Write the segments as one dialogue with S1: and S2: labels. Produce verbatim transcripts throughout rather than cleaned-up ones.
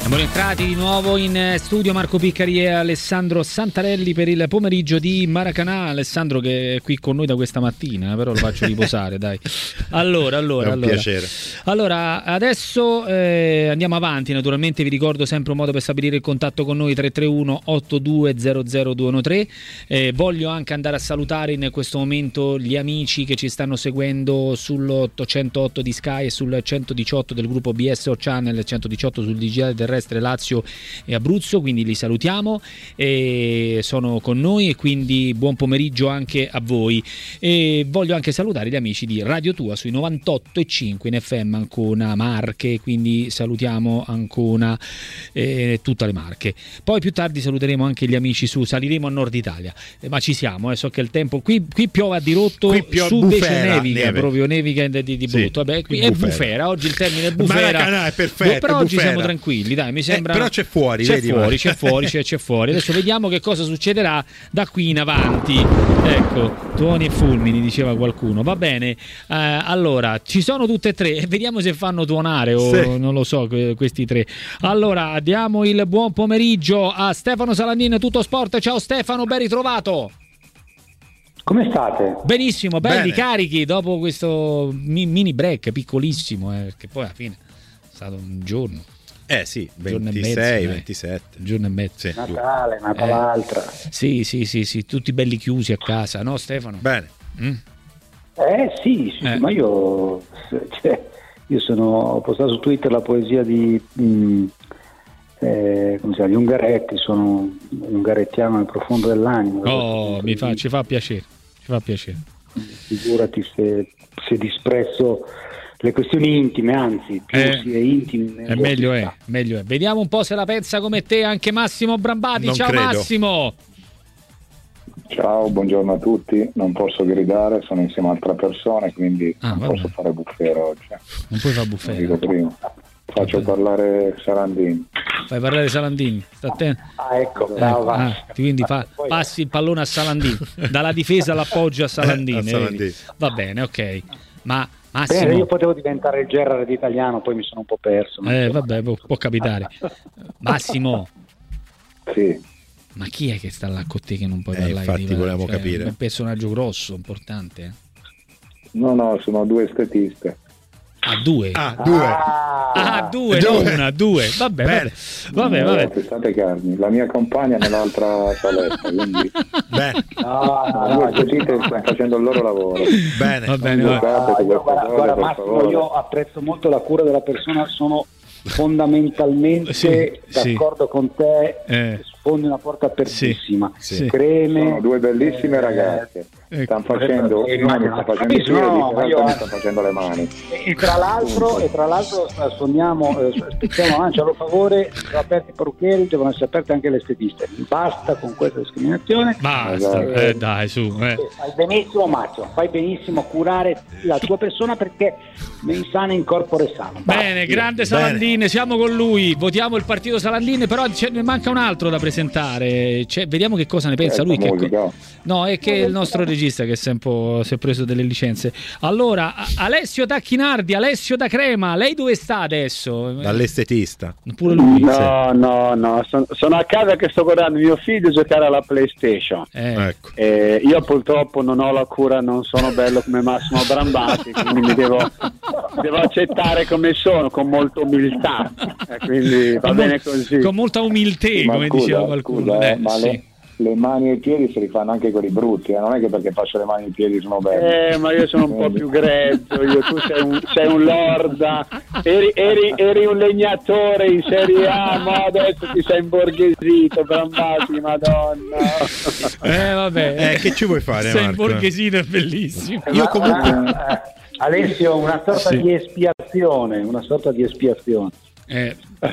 S1: Siamo rientrati di nuovo in studio, Marco Piccari e Alessandro Santarelli per il pomeriggio di Maracanã. Alessandro che è qui con noi da questa mattina, però lo faccio riposare, dai. Allora, allora,
S2: è un
S1: allora.
S2: piacere.
S1: Allora, adesso eh, andiamo avanti. Naturalmente vi ricordo sempre un modo per stabilire il contatto con noi: tre tre uno otto due zero zero due uno tre. Eh, voglio anche andare a salutare in questo momento gli amici che ci stanno seguendo sull'ottocentotto di Sky e sul centodiciotto del gruppo B S O Channel, centodiciotto sul digitale terrestre Lazio e Abruzzo, quindi li salutiamo e sono con noi, e quindi buon pomeriggio anche a voi. E voglio anche salutare gli amici di Radio Tua sui novantotto e cinque in F M Ancona Marche, quindi salutiamo Ancona e tutte le Marche. Poi più tardi saluteremo anche gli amici su, saliremo a Nord Italia, eh, ma ci siamo, eh, so che il tempo qui, qui piove a dirotto,
S2: qui piove,
S1: su invece
S2: bufera,
S1: nevica,
S2: neve.
S1: proprio nevica di, di brutto.
S2: Sì,
S1: vabbè, qui
S2: qui
S1: è
S2: bufera.
S1: bufera, oggi il termine è bufera.
S2: Maracanã è perfetto,
S1: però oggi
S2: bufera.
S1: siamo tranquilli, dai, mi sembra.
S2: Eh, però c'è fuori,
S1: c'è
S2: vedi,
S1: fuori,
S2: ma-
S1: c'è fuori, c'è, c'è fuori. Adesso vediamo che cosa succederà da qui in avanti. Ecco, tuoni e fulmini, diceva qualcuno. Va bene, eh, allora ci sono tutte e tre, vediamo se fanno tuonare o
S2: Sì.
S1: non lo so, que- questi tre. Allora diamo il buon pomeriggio a Stefano Salandin, Tutto Sport. Ciao Stefano, ben ritrovato.
S3: Come state?
S1: Benissimo, belli,
S2: Bene.
S1: carichi dopo questo mi- mini break piccolissimo, eh, che poi alla fine è stato un giorno.
S2: Eh sì,
S1: Giorno e mezzo,
S2: ventisei,
S1: dai.
S2: ventisette.
S1: Un giorno e mezzo.
S2: Sì.
S3: Natale, nata
S1: Eh.
S3: l'altra.
S1: Sì, sì, sì, sì, tutti belli chiusi a casa, no Stefano?
S2: Bene.
S1: Mm?
S3: Eh sì, sì,
S1: Eh.
S3: ma io, cioè, io sono, ho postato su Twitter la poesia di, mh, eh, come si chiama, di Ungaretti, sono un ungarettiano nel profondo dell'animo. Da questo
S1: Oh,
S3: punto
S1: mi
S3: di
S1: fa,
S3: vista.
S1: ci fa piacere, ci fa piacere.
S3: Figurati se, se disprezzo le questioni intime, anzi, più
S1: Eh,
S3: si è intimi
S1: E meglio è, meglio è. Vediamo un po' se la pensa come te anche Massimo Brambati.
S2: Non
S1: Ciao
S2: credo.
S1: Massimo.
S4: Ciao, buongiorno a tutti. Non posso gridare, sono insieme a altre persone, quindi
S1: Ah,
S4: non
S1: vabbè.
S4: posso fare bufera oggi.
S1: Non puoi fare
S4: Lo
S1: bufera.
S4: dico prima. Faccio parlare Sarandini.
S1: Fai parlare Salandini. Sta attento.
S3: Ah, ecco,
S1: Ecco,
S3: bravo, va.
S1: ah, quindi fa-
S3: Poi-
S1: passi il pallone a Salandini, dalla difesa all'appoggio a Salandini.
S2: Eh, a Salandini.
S1: vedi? Va bene, ok. Ma
S3: Bene,
S1: Massimo,
S3: io potevo diventare il Gerrard italiano, poi mi sono un po' perso. ma
S1: eh,
S3: insomma.
S1: vabbè, può, può capitare. Massimo,
S4: Sì,
S1: ma chi è che sta là con te che non puoi
S2: Eh,
S1: parlare?
S2: infatti
S1: di-
S2: volevamo
S1: cioè,
S2: capire.
S1: È un personaggio grosso, importante. eh.
S4: no, no, sono due estetiste.
S1: Ah, due.
S2: Ah, due.
S3: Ah,
S1: Ah, due,
S2: Due.
S1: non una, due. Vabbè,
S2: Bene.
S1: vabbè, vabbè, vabbè.
S4: State carni. La mia compagna è nell'altra saletta, quindi
S2: Bene,
S3: no, no,
S4: due
S3: no,
S4: estetiste stanno facendo il loro lavoro.
S2: bene.
S1: Va bene,
S4: Non
S1: va.
S4: giocate con
S3: io,
S4: queste
S3: guarda,
S4: cose,
S3: guarda
S4: per
S3: Massimo,
S4: favore.
S3: io apprezzo molto la cura della persona, sono fondamentalmente
S1: Sì,
S3: d'accordo con te,
S1: Eh.
S3: sfondi una porta apertissima.
S1: Sì.
S3: Creme,
S4: Sono due bellissime ragazze.
S1: Ecco.
S4: Stanno facendo
S3: Eh,
S4: i mani,
S3: immagino.
S4: stanno facendo i
S3: Capisco,
S4: piedi,
S3: no,
S4: in
S3: ma
S4: realtà
S3: io-
S4: mi stanno facendo le mani.
S3: E tra l'altro, e tra l'altro eh, suoniamo, eh, spezziamo la mancia a loro favore, sono aperti i parrucchieri, devono essere aperte anche le estetiste. Basta con questa discriminazione.
S1: Basta, eh, dai, su. Eh.
S3: Eh, Fai benissimo Massimo, fai benissimo a curare la tua persona perché mens sana in corpore sano. Basta.
S1: Bene, grande Salandin, siamo con lui, votiamo il partito Salandin, però ce ne manca un altro da presentare. C'è- vediamo che cosa ne pensa
S4: Eh,
S1: lui. Che
S4: musica.
S1: co- no, è che il nostro regista che si è un po' si è preso delle licenze. Allora, A- Alessio Tacchinardi, Alessio da Crema, lei dove sta adesso?
S2: Dall'estetista.
S1: Pure lui.
S5: No, no, no, son- sono a casa che sto guardando mio figlio giocare alla PlayStation.
S1: Eh,
S2: Ecco.
S5: Eh, io purtroppo non ho la cura, non sono bello come Massimo Brambati, quindi mi devo, devo accettare come sono, con molta umiltà. Eh, quindi va
S1: con
S5: bene
S1: mol-
S5: così.
S1: Con molta umiltà,
S4: Ma
S1: come
S4: scusa,
S1: diceva qualcuno.
S4: scusa, eh,
S1: Eh,
S4: ma
S1: sì.
S4: le, le mani e i piedi se li fanno anche quelli brutti, eh, non è che perché faccio le mani e i piedi sono belli.
S5: Eh, ma io sono un po' più grezzo, io, tu sei un, sei un lorda, eri, eri, eri un legnatore in Serie A, ma adesso ti sei imborghesito, Brambati, madonna.
S1: Eh, vabbè.
S2: Eh, che ci vuoi fare,
S1: Sei
S2: Marco?
S1: imborghesito, è bellissimo.
S2: Io
S3: Ma-
S2: comunque-
S3: eh, eh, Alessio, una sorta
S1: Sì.
S3: di espiazione, una sorta di espiazione.
S1: Eh,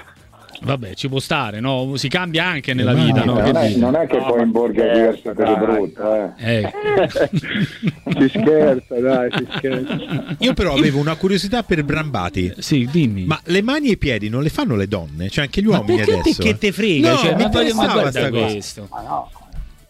S1: vabbè, ci può stare, no? Si cambia anche nella
S2: Ma
S1: vita, no?
S4: non,
S1: Che
S4: è,
S1: dite?
S4: non è che
S5: No,
S4: poi
S5: ma
S4: imborghesirsi
S5: scherzo,
S4: per il
S5: dai.
S4: brutto, eh.
S1: Eh.
S5: Si scherza, dai, si scherza.
S2: Io però avevo una curiosità per Brambati.
S1: Sì, dimmi.
S2: Ma le mani e i piedi non le fanno le donne? Cioè anche gli
S1: Ma
S2: uomini
S1: perché te
S2: adesso?
S1: che te frega?
S2: No,
S1: Cioè,
S2: mi
S1: ma, voglio- ma
S2: interessava
S1: guarda
S2: sta cosa.
S1: questo.
S3: Ma no,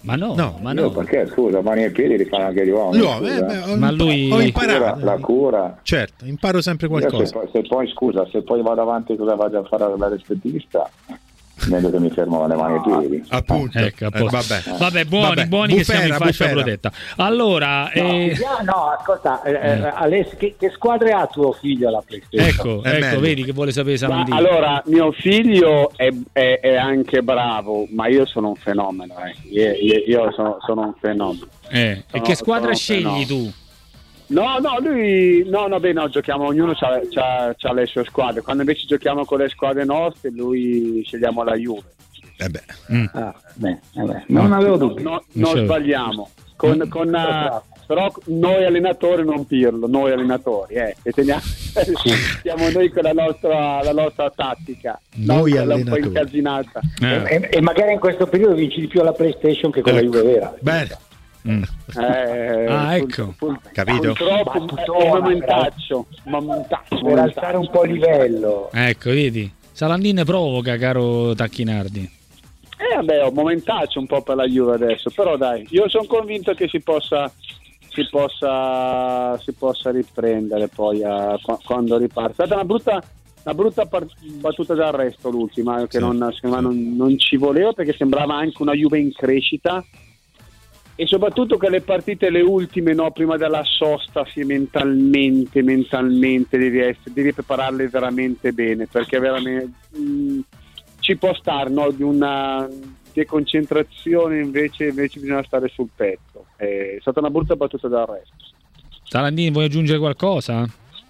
S1: Ma no,
S2: No,
S1: ma
S4: Io
S1: no.
S4: perché scusa, mani e piedi li fanno anche gli uomini.
S2: L'uomo, eh,
S4: scusa.
S2: beh, ho
S1: Ma
S2: impa-
S1: lui-
S2: ho
S4: La
S2: imparato.
S4: cura, la cura.
S2: Certo, imparo sempre
S4: Io se,
S2: qualcosa.
S4: poi- se poi scusa, se poi vado avanti cosa vado a fare la rispettista, meglio che mi fermo alle mani e piedi.
S2: Appunto.
S1: Ecco, a
S2: Eh,
S1: posto.
S2: vabbè.
S1: Vabbè, buoni,
S2: Vabbè,
S1: buoni che siamo in
S2: bufera,
S1: fascia
S2: bufera.
S1: protetta. Allora, eh,
S3: No, no, ascolta, eh, eh, Alessio, che, che squadre ha tuo figlio alla PlayStation?
S1: ecco,
S2: È
S1: ecco,
S2: meglio.
S1: vedi che vuole sapere
S5: Ma
S1: Salandini.
S5: allora, mio figlio è, è- è anche bravo, ma io sono un fenomeno. Eh. Io, io- io sono, sono un fenomeno.
S1: Eh, e
S5: sono-
S1: che squadra
S5: sono-
S1: scegli
S5: no.
S1: tu?
S5: No, no, lui, no, no, beh, no, giochiamo, ognuno ha le sue squadre. Quando invece giochiamo con le squadre nostre, lui scegliamo la Juve.
S2: Eh beh.
S1: Mm.
S3: Ah, beh, vabbè, non avevo
S5: No,
S3: dubbi.
S5: no,
S1: Non
S5: non
S1: c'è-
S5: sbagliamo. Con, con, eh, però noi allenatori, non Pirlo, noi allenatori, eh, e teniamo, siamo noi con la nostra, la nostra tattica,
S2: Noi
S5: non quella un po'
S2: allenatori.
S5: incasinata.
S1: Eh.
S3: E, e magari in questo periodo vinci di più alla PlayStation che con la
S2: Ecco.
S3: Juve vera.
S2: Bene.
S1: Mm.
S5: Eh,
S1: Ah,
S5: pur-
S1: ecco.
S5: pur-
S2: Capito?
S5: Purtroppo
S3: Battutona,
S5: è un momentaccio, un momentaccio,
S3: Per alzare un po' il livello.
S1: Ecco, vedi? Salandini provoca, caro Tacchinardi.
S5: Eh vabbè, un momentaccio un po' per la Juve adesso, però dai, io sono convinto che si possa si possa si possa riprendere poi a- qua- quando riparte. È stata una brutta una brutta par- battuta d'arresto l'ultima, che
S2: Sì,
S5: non, secondo me
S2: sì.
S5: non, non ci voleva, perché sembrava anche una Juve in crescita, e soprattutto che le partite le ultime, no, prima della sosta, sì, mentalmente mentalmente devi essere, devi prepararle veramente bene, perché veramente mh, ci può stare, no, di una deconcentrazione, invece invece bisogna stare sul pezzo. È stata una brutta battuta d'arresto.
S1: Salandini, vuoi aggiungere qualcosa?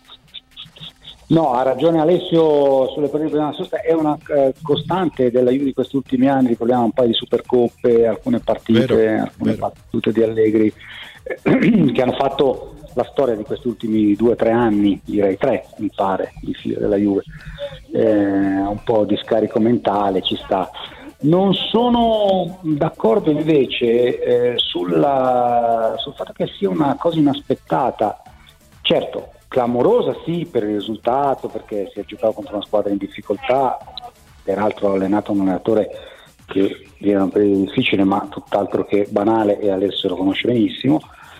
S3: No, ha ragione Alessio sulle partite della sosta, è una eh, costante della Juve di questi ultimi anni. Ricordiamo un paio di supercoppe, alcune partite,
S2: Vero,
S3: alcune
S2: vero.
S3: battute di Allegri eh, che hanno fatto la storia di questi ultimi due o tre anni, direi tre mi pare, di fila della Juve. Eh, un po' di scarico mentale ci sta. Non sono d'accordo invece eh, sulla, sul fatto che sia una cosa inaspettata. Certo, clamorosa sì per il risultato, perché si è giocato contro una squadra in difficoltà, peraltro ha allenato un allenatore che era un periodo difficile ma tutt'altro che banale, e Alessio lo conosce benissimo,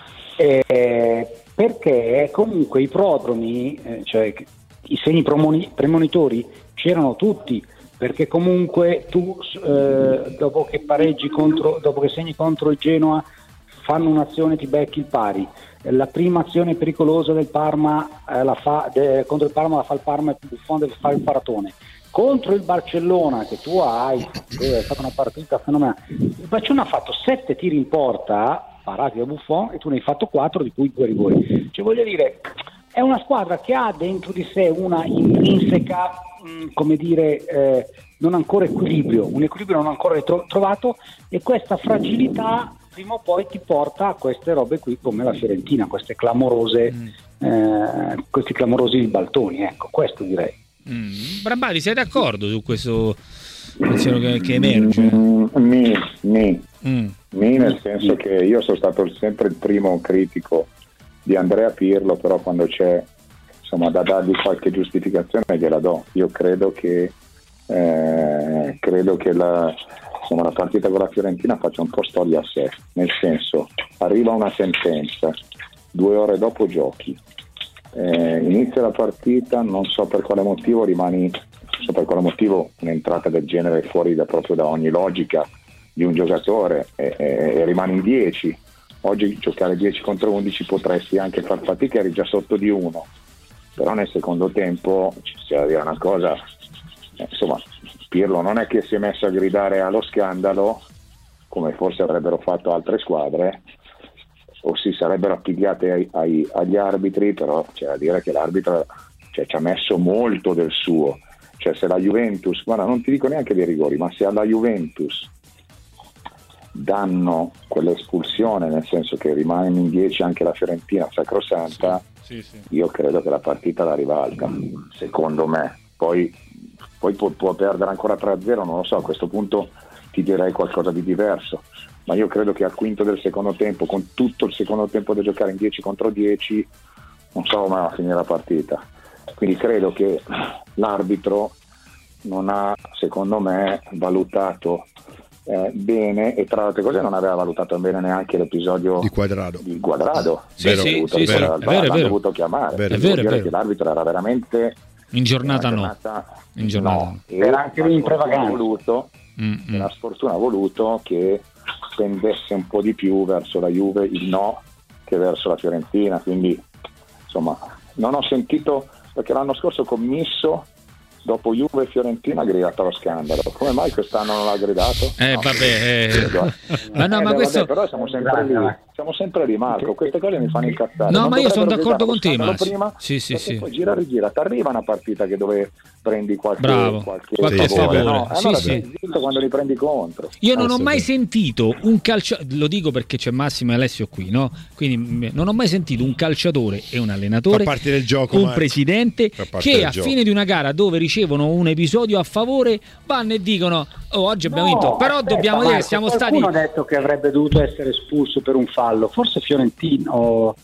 S3: eh, perché comunque i prodromi, eh, cioè i segni promoni- premonitori c'erano tutti, perché comunque tu eh, dopo che pareggi contro, dopo che segni contro il Genoa, fanno un'azione, ti becchi il pari. La prima azione pericolosa del Parma eh, la fa, de, contro il Parma la fa il Parma e Buffon deve fare il paratone. Contro il Barcellona, che tu hai, è stata una partita fenomenale, il Barcellona ha fatto sette tiri in porta parati da Buffon e tu ne hai fatto quattro, di cui due rigori. Cioè, voglio dire, è una squadra che ha dentro di sé una intrinseca, mh, come dire, eh, non ancora equilibrio, un equilibrio non ancora tro- trovato, e questa fragilità prima o poi ti porta a queste robe qui, come la Fiorentina, queste clamorose, mm. eh, questi clamorosi ribaltoni, ecco, questo direi.
S1: Mm. Brambati, sei d'accordo su questo pensiero che, che emerge?
S4: Mm, mi, mi,
S1: Mm.
S4: mi, nel senso che io sono stato sempre il primo critico di Andrea Pirlo, però quando c'è, insomma, da dargli qualche giustificazione gliela do. Io credo che eh, credo che la, insomma, la partita con la Fiorentina faccia un po' storia a sé, nel senso, arriva una sentenza, due ore dopo giochi, eh, inizia la partita, non so per quale motivo rimani, non so per quale motivo un'entrata del genere è fuori da, proprio da ogni logica di un giocatore, e, e, e rimani in dieci. Oggi giocare dieci contro undici potresti anche far fatica, eri già sotto di uno, però nel secondo tempo c'è da dire una cosa, eh, insomma, Pirlo non è che si è messo a gridare allo scandalo come forse avrebbero fatto altre squadre, o si sarebbero appigliate ai, ai, agli arbitri, però c'è da dire che l'arbitro, cioè, ci ha messo molto del suo. Cioè, se la Juventus, guarda, non ti dico neanche dei rigori, ma se alla Juventus danno quell'espulsione, nel senso che rimane in dieci anche la Fiorentina sacrosanta,
S1: Sì, sì.
S4: io credo che la partita la rivalga, secondo me. Poi, poi può, può perdere ancora tre a zero, non lo so, a questo punto ti direi qualcosa di diverso, ma io credo che al quinto del secondo tempo, con tutto il secondo tempo da giocare in dieci contro dieci, non so come va a finire la partita. Quindi credo che l'arbitro non ha, secondo me, valutato eh, bene, e tra le altre cose non aveva valutato bene neanche l'episodio
S2: di Quadrado.
S4: Di Quadrado.
S1: Sì, sì, sì, sì, sì. È vero, è vero.
S4: L'hanno dovuto chiamare.
S2: Vero,
S4: è
S2: vero,
S4: dire
S1: vero.
S4: che l'arbitro era veramente
S1: in giornata,
S4: in
S1: no.
S4: giornata
S1: In giornata
S4: no.
S1: no.
S3: Era anche lui in prevagante.
S4: Voluto,
S1: Mm-hmm.
S4: la sfortuna ha voluto che pendesse un po' di più verso la Juve il no che verso la Fiorentina, quindi insomma non ho sentito, perché l'anno scorso commisso dopo Juve e Fiorentina ha gridato lo scandalo, come mai quest'anno non l'ha gridato?
S1: Eh
S4: no,
S1: vabbè, eh. ma no,
S4: eh,
S1: ma
S4: beh,
S1: questo
S4: vabbè, però siamo sempre lì, siamo sempre lì, Marco, queste cose mi fanno incazzare.
S1: no,
S4: Non
S1: ma io sono
S4: dovrebbero
S1: d'accordo con te,
S4: gridarlo
S1: Massi.
S4: prima,
S1: Sì, sì,
S4: perché
S1: sì.
S4: poi gira e rigira, ti arriva una partita che dove prendi qualche,
S1: Bravo,
S4: qualche,
S1: qualche
S4: favore,
S1: favore.
S4: no?
S1: Sì,
S4: Allora
S1: sì.
S4: sei zitto quando li prendi contro.
S1: Io non ho
S2: Assolutamente.
S1: mai sentito un calciatore, lo dico perché c'è Massimo e Alessio qui, no? Quindi mh, non ho mai sentito un calciatore e un allenatore,
S2: Fa parte del gioco,
S1: un
S2: Marco.
S1: presidente
S2: Fa parte
S1: che
S2: del
S1: a
S2: gioco.
S1: fine di una gara dove ricevono un episodio a favore vanno e dicono oh, oggi abbiamo
S3: No,
S1: vinto, però
S3: aspetta,
S1: dobbiamo dire che
S3: Marco,
S1: siamo stati...
S3: qualcuno ha detto che avrebbe dovuto essere espulso per un fallo, forse Fiorentino o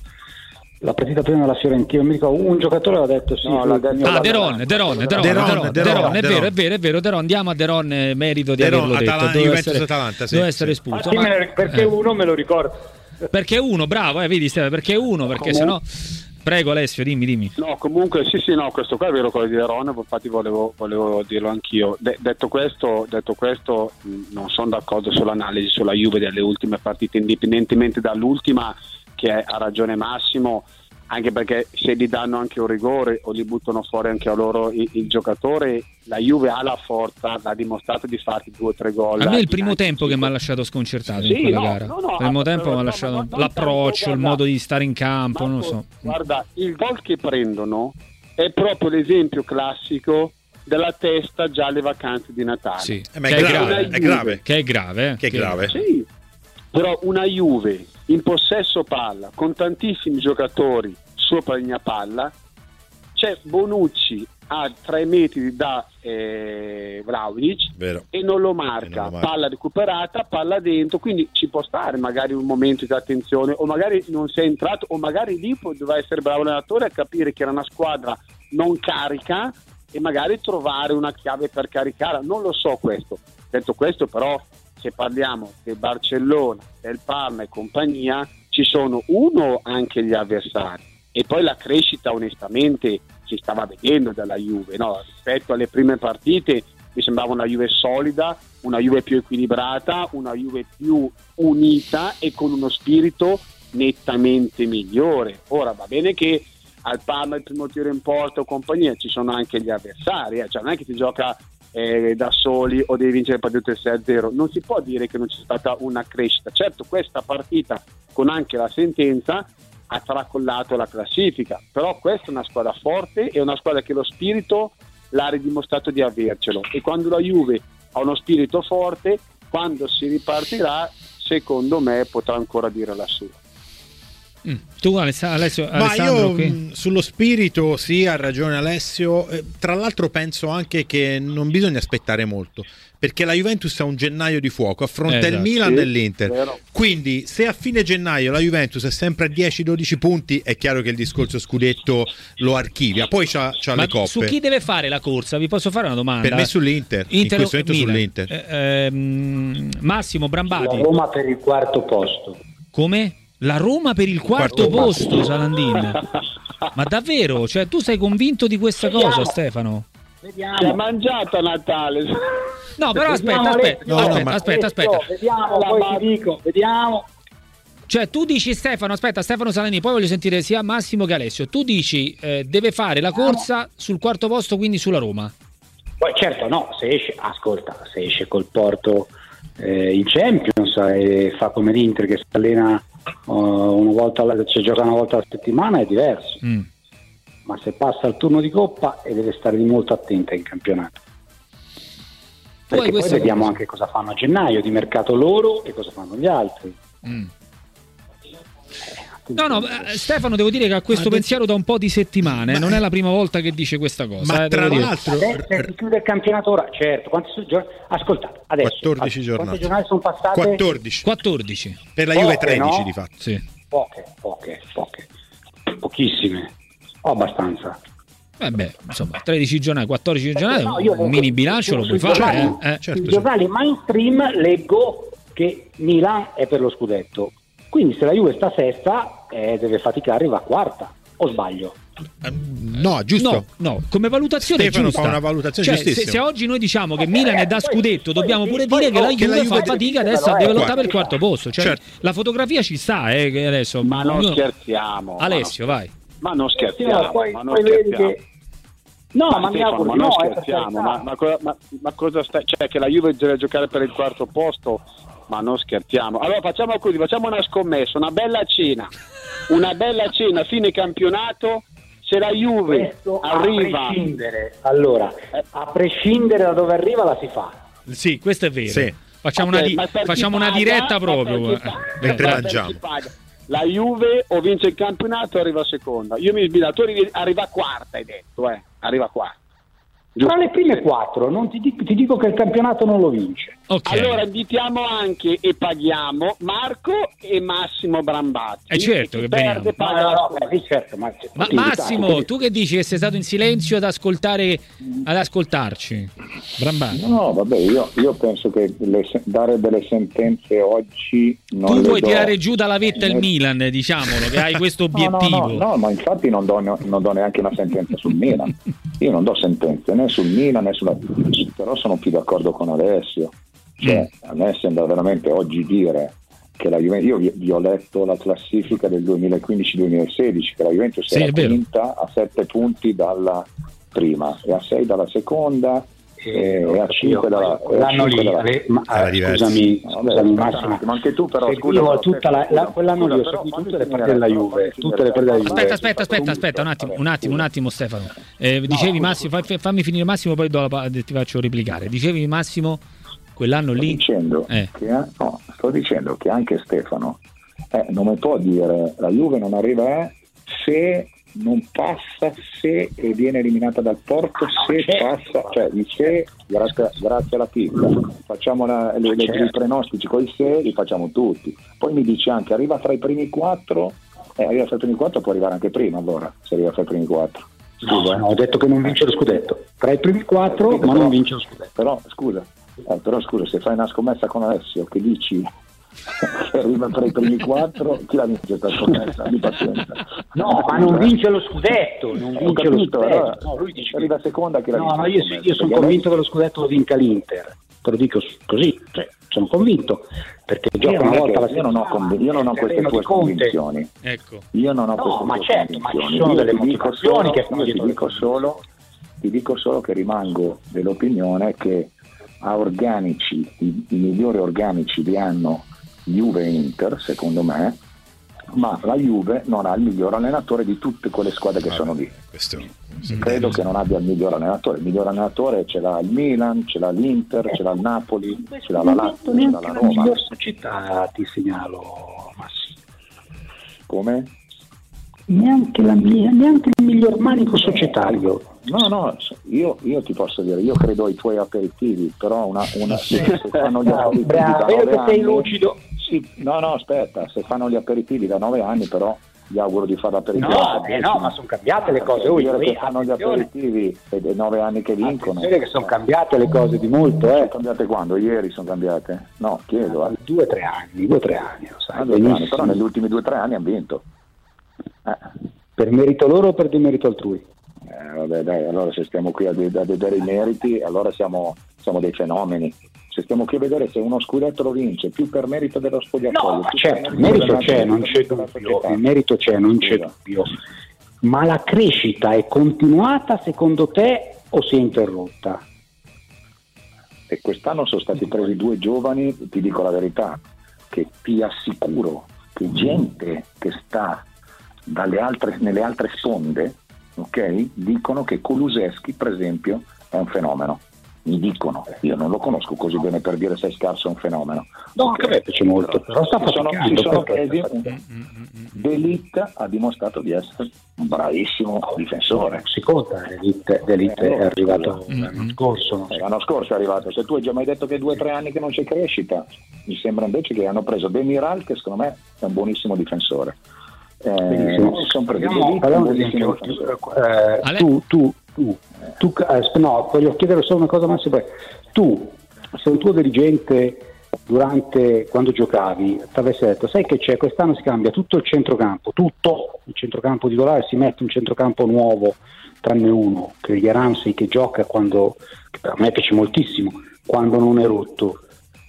S3: la partita prima della Fiorentina, mi ricordo, un giocatore ha detto sì.
S4: No, l'ha detto-
S1: Ah, Deron, Deron, Deron,
S2: Deron,
S1: Deron,
S2: Deron,
S1: Deron, è
S2: Deron.
S1: vero, è vero, è vero, Deron, andiamo a Deron, eh, merito di
S2: Deron,
S1: averlo detto,
S2: Atalanta,
S1: doveva
S2: Juventus,
S1: essere,
S2: Atalanta, sì,
S1: doveva essere
S2: sì.
S1: espulso.
S3: Ah, sì,
S1: ma-
S3: me lo- perché
S1: eh.
S3: uno me lo ricordo.
S1: Perché uno, bravo, eh, vedi Stefano, perché uno, perché sennò... Prego Alessio, dimmi, dimmi.
S5: No, comunque sì, sì, no, questo qua è vero quello di Deron, infatti volevo, volevo dirlo anch'io. De- detto questo, detto questo mh, non sono d'accordo sull'analisi sulla Juve delle ultime partite, indipendentemente dall'ultima, che ha ragione Massimo, anche perché se gli danno anche un rigore o gli buttano fuori anche a loro il, il giocatore, la Juve ha la forza, l'ha dimostrato di farti due o tre gol.
S1: A me è il primo
S5: Anche
S1: tempo che
S5: cinque.
S1: mi ha lasciato sconcertato
S5: Sì,
S1: in quella
S5: no,
S1: gara.
S5: no, no,
S1: il primo tempo mi ha
S5: no,
S1: lasciato
S5: ma non
S1: l'approccio,
S5: tanto,
S1: il
S5: guarda,
S1: modo di stare in campo, non lo
S5: Marco,
S1: so.
S5: Guarda, il gol che prendono è proprio l'esempio classico della testa già alle vacanze di Natale.
S1: Sì,
S2: Eh, ma
S1: che
S2: è grave,
S5: Juve.
S2: è grave.
S1: Che è grave, eh?
S2: Che è grave.
S5: Sì, però una Juve in possesso palla con tantissimi giocatori sopra la linea palla, c'è Bonucci a tre metri da eh, Vlahovic
S2: Vero.
S5: e non lo
S2: E
S5: marca,
S2: non lo marca.
S5: palla recuperata, palla dentro, quindi ci può stare magari un momento di attenzione, o magari non sei entrato, o magari lì può- doveva essere bravo l'allenatore a capire che era una squadra non carica e magari trovare una chiave per caricarla, non lo so questo. Detto questo, però, se parliamo del Barcellona, del Parma e compagnia, ci sono uno anche gli avversari e poi la crescita onestamente si stava vedendo dalla Juve, no? Rispetto alle prime partite mi sembrava una Juve solida, una Juve più equilibrata, una Juve più unita e con uno spirito nettamente migliore. Ora va bene che al Parma il primo tiro in porta o compagnia ci sono anche gli avversari, eh? Cioè non è che si gioca eh, da soli o devi vincere le partite sei a zero, non si può dire che non c'è stata una crescita. Certo, questa partita con anche la sentenza ha tracollato la classifica, però questa è una squadra forte e una squadra che lo spirito l'ha ridimostrato di avercelo, e quando la Juve ha uno spirito forte, quando si ripartirà secondo me potrà ancora dire la sua.
S1: Mm. Tu Aless- Alessio,
S2: Ma
S1: Alessandro
S2: io
S1: qui?
S2: mh, sullo spirito sì, ha ragione Alessio. Eh, tra l'altro penso anche che non bisogna aspettare molto, perché la Juventus ha un gennaio di fuoco, affronta
S1: Esatto.
S2: il Milan
S5: Sì,
S2: e l'Inter.
S5: vero.
S2: Quindi se a fine gennaio la Juventus è sempre a dieci dodici punti, è chiaro che il discorso scudetto lo archivia. Poi c'ha, c'ha
S1: Ma
S2: le coppe.
S1: su chi deve fare la corsa? Vi posso fare una domanda?
S2: Per me sull'Inter,
S1: Inter-
S2: in questo momento
S1: Milan.
S2: sull'Inter.
S1: Eh, ehm, Massimo
S3: La
S1: Brambati.
S3: Roma per il quarto posto.
S1: Come? La Roma per il quarto
S2: Quarto
S1: posto, Salandin. Ma davvero? Cioè, tu sei convinto di questa cosa,
S3: Vediamo.
S1: Stefano?
S5: Si è
S3: Vediamo.
S5: mangiata a Natale.
S1: No, però aspetta,
S3: Vediamo,
S1: aspetta,
S3: Alessio.
S2: No, no,
S1: aspetta,
S2: ma-
S1: aspetta, aspetta.
S3: Alessio, Vediamo, poi ti dico, vediamo.
S1: Cioè, tu dici Stefano, aspetta, Stefano Salandin, poi voglio sentire sia Massimo che Alessio. Tu dici eh, deve fare la corsa sul quarto posto, quindi sulla Roma.
S3: Poi certo, no, se esce, ascolta, se esce col Porto eh, in Champions e fa come l'Inter che si allena uh, una volta, alla- cioè gioca una volta alla settimana è diverso.
S1: Mm.
S3: Ma se passa al turno di Coppa e deve stare di molto attenta in campionato.
S1: Poi
S3: Perché poi
S1: questa
S3: vediamo
S1: cosa-
S3: anche cosa fanno a gennaio di mercato loro e cosa fanno gli altri.
S1: Mm. No, no, eh, Stefano, devo dire che ha questo
S2: Ma-
S1: pensiero da un po' di settimane.
S2: Ma-
S1: Non è la prima volta che dice questa cosa.
S2: Ma
S1: eh,
S2: tra
S1: devo dire.
S2: l'altro
S3: Adesso si chiude il campionato ora, certo. Quanti sono giorni? Ascoltate, adesso
S2: quattordici
S3: quante
S2: giornate.
S3: giornate sono passate?
S2: quattordici.
S1: quattordici.
S2: Per la Juve
S3: Poche,
S2: tredici
S3: no?
S2: di fatto.
S1: Sì.
S3: Poche, poche, poche. Pochissime. O abbastanza.
S1: Vabbè, insomma, tredici giornate, quattordici giornate,
S3: no, io
S1: un mini bilancio lo puoi fare.
S3: Giornali,
S1: eh? Eh,
S3: certo, sui giornali mainstream leggo che Milan è per lo scudetto. Quindi se la Juve sta sesta, eh, deve faticare, va quarta. O sbaglio?
S2: No, giusto.
S1: No, no, come valutazione
S2: Stefano
S1: giusta.
S2: fa una valutazione
S1: cioè,
S2: giustissima.
S1: se, se oggi noi diciamo che Milan è da scudetto, dobbiamo pure
S3: poi,
S1: dire che la
S3: poi,
S1: Juve,
S2: che la Juve
S1: fa fatica adesso,
S3: eh,
S1: deve lottare
S3: quarto.
S1: per il quarto posto. Cioè,
S2: Certo.
S1: la fotografia ci sta, eh, che adesso.
S5: Ma non
S1: ognuno-
S5: scherziamo.
S1: Alessio,
S5: ma non,
S1: vai.
S5: Ma non
S3: Sì,
S5: scherziamo.
S3: no, poi,
S5: ma non
S3: poi vedi
S5: scherziamo.
S3: che... No, ma,
S5: Ma
S3: mi
S5: Stefano,
S3: auguro
S5: ma
S3: di
S5: non
S3: no, eh, per
S5: scherziamo,
S3: carità.
S5: ma, ma, cosa- ma, ma cosa stai, cioè che la Juve deve giocare per il quarto posto, ma non scherziamo. Allora facciamo così, facciamo una scommessa, una bella cena, una bella cena fine campionato, se la Juve
S3: Questo
S5: arriva
S3: a prescindere, allora, a prescindere da dove arriva la si fa.
S1: Sì, questo è vero.
S2: Sì.
S1: Facciamo,
S5: Ok,
S1: una, di-
S5: ma per chi
S1: facciamo una
S5: paga,
S1: diretta
S5: ma
S1: proprio.
S5: per chi paga?
S2: Mentre
S5: Ma per
S2: mangiamo.
S5: chi paga? La Juve o vince il campionato o arriva seconda. Io mi sbaglio, tu arrivi, arriva quarta, hai detto, eh, arriva quarta.
S3: Tra le prime quattro, non ti, dico, ti dico che il campionato non lo vince.
S1: Ok.
S5: Allora invitiamo anche e paghiamo Marco e Massimo Brambati.
S1: Eh, certo
S5: Chi
S1: che
S5: perde
S1: veniamo.
S5: paga
S3: No,
S5: la
S3: no,
S5: sconto.
S3: beh, sì, certo, ma,
S1: Ma
S3: tutti
S1: Massimo,
S3: invitati.
S1: tu che dici che sei stato in silenzio ad ascoltare, ad ascoltarci? Brambati.
S4: No, vabbè, io, io penso che le se- dare delle sentenze oggi non
S1: Tu
S4: le
S1: vuoi
S4: do.
S1: tirare giù dalla vetta il
S4: Eh,
S1: Milan, diciamolo, che hai questo
S4: No, no,
S1: obiettivo.
S4: no, no, ma infatti non do, non do neanche una sentenza sul Milan. Io non do sentenze né sul Milan né sulla... Però sono più d'accordo con Alessio. Cioè, a me sembra veramente oggi dire che la Juventus... Io vi, vi ho letto la classifica del duemilaquindici duemilasedici, che la Juventus
S1: Sì, è
S4: era
S1: vero.
S4: quinta a sette punti dalla prima e a sei dalla seconda e, e a cinque dalla, e a
S3: L'anno
S4: cinque
S3: lì,
S4: dalla...
S3: Ale- ma,
S2: Era
S3: eh,
S2: diverso.
S3: scusami,
S4: Vabbè,
S3: scusami
S4: aspetta un
S3: Massimo,
S4: attimo, anche tu però,
S3: seguivo
S4: scusa, però,
S3: tutta la,
S4: scusa,
S3: la- quell'anno lì ho
S4: scusa, però
S3: seguito
S4: fammi
S3: tutte le
S4: finire,
S3: partite della
S4: però
S3: Juve,
S4: fammi
S3: tutte le partite della Juve.
S1: Aspetta, aspetta, aspetta, aspetta, un attimo, un attimo, un attimo Stefano. Eh, dicevi
S3: scusa,
S1: Massimo, fai- fammi finire Massimo, poi do la pa- ti faccio replicare. Dicevi Massimo, quell'anno
S4: Sto
S1: lì...
S4: dicendo,
S1: Eh.
S4: che, no, sto dicendo che anche Stefano eh, non mi può dire la Juve non arriva eh, se non passa, se e viene eliminata dal Porto, se passa, cioè il se grazie, grazie alla pizza facciamo la, le, le, i prenostici con i se li facciamo tutti, poi mi dice anche arriva tra i primi quattro, eh, arriva tra i primi quattro può arrivare anche prima, allora se arriva tra i primi quattro.
S3: No, no, ho detto che non vince lo scudetto. Tra i primi quattro, ma non vince lo scudetto.
S4: Però scusa, eh, però scusa, se fai una scommessa con Alessio che dici che arriva tra i primi quattro, chi la vince questa scommessa? Di pazienza.
S3: No, ma non vince lo scudetto, non
S4: Ho
S3: vince lo
S4: capito,
S3: scudetto.
S4: allora,
S3: No, lui dice che...
S4: arriva seconda chi la
S3: No,
S4: vince
S3: no,
S4: la
S3: io,
S4: scommessa?
S3: io sono
S4: Perché
S3: convinto che lo scudetto lo vinca l'Inter. Te lo dico così, cioè, sono convinto perché
S4: Io
S3: gioca
S4: non,
S3: una
S4: è
S3: volta
S4: che-
S3: alla
S4: io non ho,
S3: settimana,
S4: convi- io non ho
S3: nel
S4: queste
S3: terreno
S4: tue
S3: di Conte.
S4: convinzioni.
S1: Ecco.
S4: Io non ho
S3: No,
S4: queste
S3: ma
S4: tue
S3: certo, ma ci
S4: convinzioni.
S3: sono
S4: Io
S3: delle
S4: ti dico
S3: motivazioni
S4: solo-
S3: che stanno
S4: io ti
S3: dietro le
S4: dico
S3: cose.
S4: solo ti dico solo che rimango dell'opinione che a organici, i, i migliori organici li hanno Juve e Inter, secondo me, ma la Juve non ha il miglior allenatore di tutte quelle squadre che sono lì.
S2: Questo,
S4: Credo che non abbia il miglior allenatore. Il miglior allenatore ce l'ha il Milan, ce l'ha l'Inter, ce l'ha il Napoli, ce l'ha la Lazio, ce l'ha la
S3: la
S4: Roma.
S3: miglior società, ti segnalo, Massimo.
S4: Come?
S3: Neanche, la mia, neanche il miglior manico societario.
S4: No, no, io, io ti posso dire, io credo ai tuoi aperitivi, però una, una se, se fanno gli aperitivi da
S3: Bravo, vero
S4: nove
S3: che sei
S4: anni,
S3: lucido.
S4: sì, no, no, aspetta, se fanno gli aperitivi da nove anni, però gli auguro di fare l'aperitivo.
S3: No, eh, no, ma sono cambiate le cose.
S4: Dire
S3: Ui,
S4: che fanno gli
S3: attenzione.
S4: aperitivi e dei nove anni che vincono.
S3: Attenzione che sono cambiate le cose di molto,
S4: Sono
S3: eh.
S4: cambiate quando? Ieri sono cambiate? No, chiedo, eh.
S3: Due o tre anni, due o tre anni, lo sai
S4: Ah, due, tre anni,
S3: benissimo.
S4: però negli ultimi due o tre anni hanno vinto. Eh.
S3: Per merito loro o per demerito altrui?
S4: Eh, vabbè, dai, allora se stiamo qui a, de- a vedere i meriti, allora siamo, siamo dei fenomeni. Se stiamo qui a vedere se uno scudetto lo vince, più per merito dello spogliatoio.
S3: No, ma
S4: più
S3: certo,
S4: per
S3: il merito
S4: della
S3: c'è, non c'è
S4: della
S3: dubbio,
S4: società.
S3: il merito c'è, non c'è
S4: Scusa.
S3: dubbio. Ma la crescita è continuata secondo te o si è interrotta?
S4: E quest'anno sono stati presi due giovani, ti dico la verità, che ti assicuro che gente che sta dalle altre, nelle altre sponde, ok, dicono che Kulusevski, per esempio, è un fenomeno. Mi dicono, io non lo conosco così bene per dire se è scarso è un fenomeno.
S3: No,
S4: Ok.
S3: anche a me piace molto, però sta
S4: Ci sono,
S3: faticando.
S4: ci sono
S3: perché
S4: casi,
S3: sta faticando.
S4: De Ligt ha dimostrato di essere un bravissimo difensore.
S3: Si conta, D'Elite D'Elite è arrivato l'anno scorso. non so.
S4: Eh, L'anno scorso è arrivato, se tu hai già mai detto che due o tre anni che non c'è crescita, mi sembra invece che hanno preso Demiral, che secondo me è un buonissimo difensore, Eh, sono
S3: parliamo, parliamo ad esempio, eh, tu, tu, tu, tu eh, no, voglio chiedere solo una cosa, Massimo. Tu, se un tuo dirigente durante quando giocavi ti avesse detto, sai che c'è, quest'anno si cambia tutto il centrocampo, tutto il centrocampo titolare, si mette un centrocampo nuovo, tranne uno, che è gli Ramsey, che gioca quando, che a me piace moltissimo, quando non è rotto,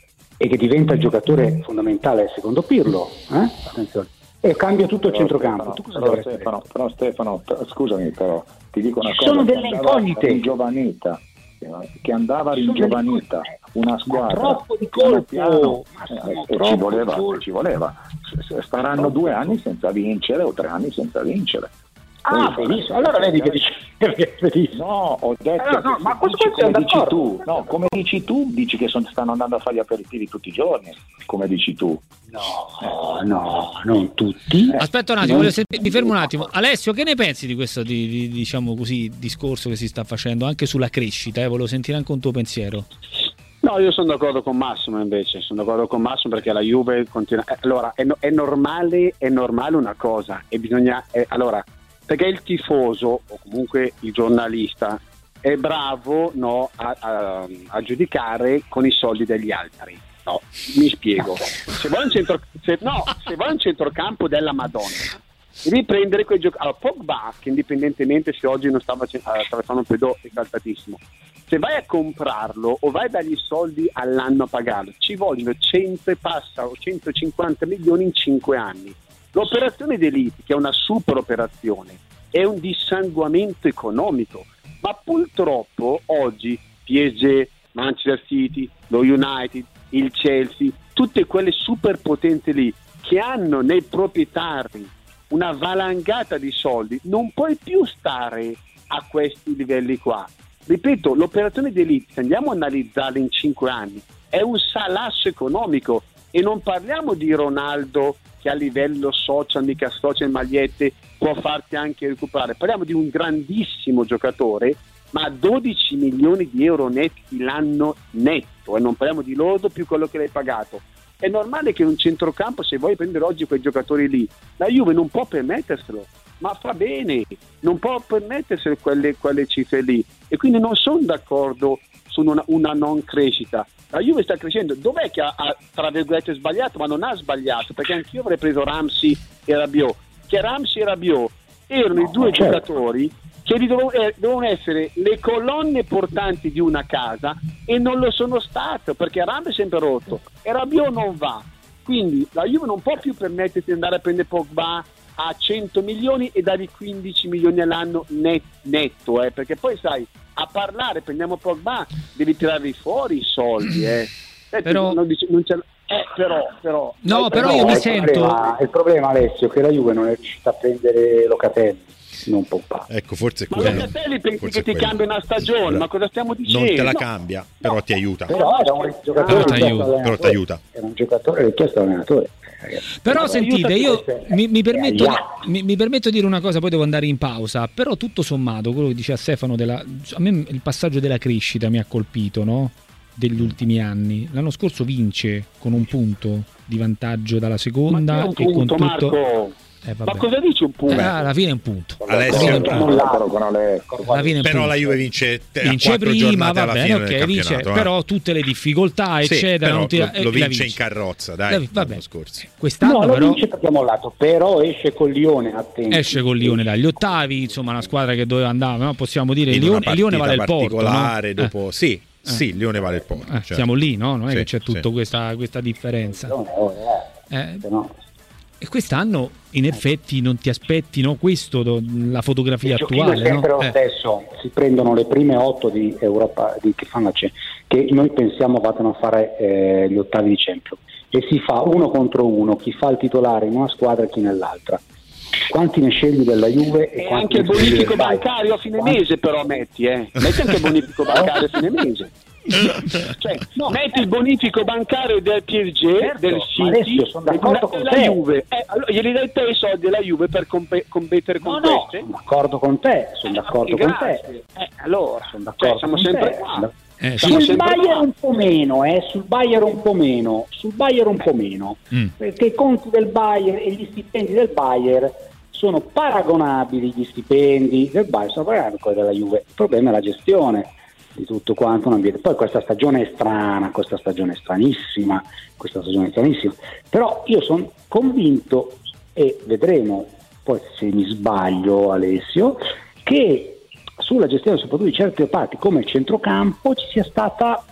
S3: e che diventa il giocatore fondamentale secondo Pirlo, eh? Attenzione, e cambia tutto il centrocampo. Tu cosa
S4: però, Stefano, però Stefano, scusami, però ti dico una cosa,
S3: sono delle incognite,
S4: ringiovanita, che andava ringiovanita una squadra
S3: troppo di colpo,
S4: piano, eh, e ci voleva, ci voleva. Staranno due anni senza vincere o tre anni senza vincere.
S3: Ah, benissimo, allora vedi che dici benissimo.
S4: No, ho detto
S3: allora, no,
S4: che
S3: ma
S4: dici, come dici tu, no, come dici tu, dici che son, stanno andando a fare gli aperitivi tutti i giorni, come dici tu.
S3: No, no, non tutti.
S1: Aspetta un attimo, voglio sentire, mi fermo un attimo. Alessio, che ne pensi di questo di, di, diciamo così, discorso che si sta facendo anche sulla crescita? Eh? Volevo sentire anche un tuo pensiero.
S5: No, io sono d'accordo con Massimo invece, sono d'accordo con Massimo perché la Juve continua. Allora, è, è normale, è normale una cosa, e bisogna. È, allora, perché il tifoso o comunque il giornalista è bravo, no, a, a, a giudicare con i soldi degli altri. No, mi spiego. Se vuoi un, centro, se, no, se vuoi un centrocampo della Madonna, devi prendere quei giocatori. Allora, Pogba, che indipendentemente se oggi non stava attraversando un periodo esaltatissimo, se vai a comprarlo o vai a dargli soldi all'anno a pagarlo, ci vogliono cento e passa o centocinquanta milioni in cinque anni. L'operazione d'Elite, che è una super operazione, è un dissanguamento economico, ma purtroppo oggi P S G, Manchester City, lo United, il Chelsea, tutte quelle superpotenze lì che hanno nei proprietari una valangata di soldi, non puoi più stare a questi livelli qua. Ripeto, l'operazione d'Elite, se andiamo a analizzarla in cinque anni, è un salasso economico, e non parliamo di Ronaldo che a livello social, mica social magliette, può farti anche recuperare. Parliamo di un grandissimo giocatore, ma dodici milioni di euro netti l'anno netto, e non parliamo di lordo più quello che l'hai pagato. È normale che un centrocampo, se vuoi prendere oggi quei giocatori lì, la Juve non può permetterselo, ma fa bene, non può permettersi quelle, quelle cifre lì, e quindi non sono d'accordo su una, una non crescita. La Juve sta crescendo, dov'è che ha, ha tra virgolette sbagliato? Ma non ha sbagliato, perché anch'io avrei preso Ramsey e Rabiot, che Ramsey e Rabiot erano no, i due certo. giocatori che devono essere le colonne portanti di una casa, e non lo sono stato, perché Ramsey è sempre rotto e Rabiot non va. Quindi la Juve non può più permettersi di andare a prendere Pogba a cento milioni e dargli quindici milioni all'anno net, netto, eh, perché poi sai, a parlare prendiamo Pogba, devi tirarli fuori i soldi, eh. Eh,
S1: però
S5: non dice, non c'è, eh, però, però
S1: no, però,
S3: però
S1: io mi
S3: il
S1: sento
S3: problema, il problema, Alessio, che la Juve non è riuscita a prendere Locatelli, non Pogba.
S2: Ecco, forse è
S5: ma
S2: quello.
S5: Locatelli pensi
S2: Forse
S5: che ti
S2: quello.
S5: cambia una stagione,
S2: Però
S5: ma cosa stiamo dicendo?
S2: non te la
S5: No.
S2: cambia, però
S5: No.
S2: ti aiuta.
S3: Però era un giocatore
S1: Però
S3: richiesto
S1: t'aiuta.
S2: Però t'aiuta.
S3: Era un giocatore richiesto dall'allenatore.
S1: Però sentite, io mi, mi, permetto,
S3: Yeah.
S1: mi, mi permetto di dire una cosa, poi devo andare in pausa. Però tutto sommato, quello che diceva Stefano, della, a me il passaggio della crescita mi ha colpito, no? Degli ultimi anni. L'anno scorso vince con un punto di vantaggio dalla seconda,
S5: Ma
S1: e con
S5: punto,
S1: tutto.
S5: Marco.
S1: Eh,
S5: Ma cosa dici un punto?
S1: Eh, alla fine è un punto.
S2: Alessio,
S1: alla fine è un punto. Alla fine è un
S2: però
S1: punto.
S2: la Juve vince, te-
S1: vince
S2: a quattro
S1: prima,
S2: giornate
S1: va
S2: alla
S1: bene,
S2: fine
S1: ok,
S2: del
S1: vince,
S2: campionato, eh.
S1: però tutte le difficoltà,
S2: Sì,
S1: eccetera,
S2: però
S1: non ti-
S2: lo,
S1: eh,
S2: lo
S1: la
S2: vince in carrozza, dai,
S1: La- vabbè.
S2: l'anno scorso.
S1: Quest'anno
S3: No, lo
S1: però
S3: vince perché ha mollato, però esce col Lione, attenti.
S1: esce con Lione dagli ottavi, insomma una squadra che doveva andare, no? Possiamo dire
S2: In
S1: Lione,
S2: una
S1: Lione vale il
S2: partita
S1: porto, no?
S2: particolare, dopo
S1: Eh.
S2: sì, sì, Lione vale il porto.
S1: Eh,
S2: certo.
S1: siamo lì, no? Non è
S2: Sì,
S1: che c'è tutta
S2: sì.
S1: questa, questa differenza.
S3: Eh,
S1: Eh,
S3: se no.
S1: e quest'anno in effetti non ti aspetti, no? Questo, do- la fotografia
S3: Il giochino
S1: attuale,
S3: è sempre
S1: no?
S3: lo
S1: Eh.
S3: stesso, si prendono le prime otto di Europa di, che fanno la C, che noi pensiamo vadano a fare eh, gli ottavi di Champions, e si fa uno contro uno, chi fa il titolare in una squadra e chi nell'altra. Quanti ne scegli della Juve e,
S5: E
S3: quanti
S5: anche il
S3: ne scegli
S5: bonifico
S3: del Bayern?
S5: bancario a fine
S3: Quanti-
S5: mese, però metti, eh. Metti anche il bonifico bancario a fine mese. Cioè, no, metti il bonifico bancario del P S G,
S3: Certo,
S5: del
S3: ma
S5: City,
S3: Alessio, sono d'accordo con
S5: della
S3: te.
S5: Juve. Eh, allora, glieli dai te i soldi alla Juve per compe- competere
S3: No,
S5: con
S3: no,
S5: queste?
S3: sono d'accordo con te, sono d'accordo
S5: Eh,
S3: con
S5: grazie.
S3: te.
S5: Eh, allora,
S3: Sono d'accordo
S5: cioè, siamo
S3: con
S5: sempre
S3: te.
S5: qua.
S1: Eh,
S3: sul
S1: sì.
S3: Bayern un po' meno, eh, sul Bayern un po' meno, sul Bayern un po' meno, mm. perché i conti del Bayern e gli stipendi del Bayern sono paragonabili, gli stipendi del Bayern sono paragonabili a quelli della Juve. Il problema è la gestione di tutto quanto un ambiente. Poi questa stagione è strana, questa stagione è stranissima, questa stagione è stranissima, però io sono convinto, e vedremo poi se mi sbaglio Alessio, che sulla gestione soprattutto di certe parti come il centrocampo ci sia stata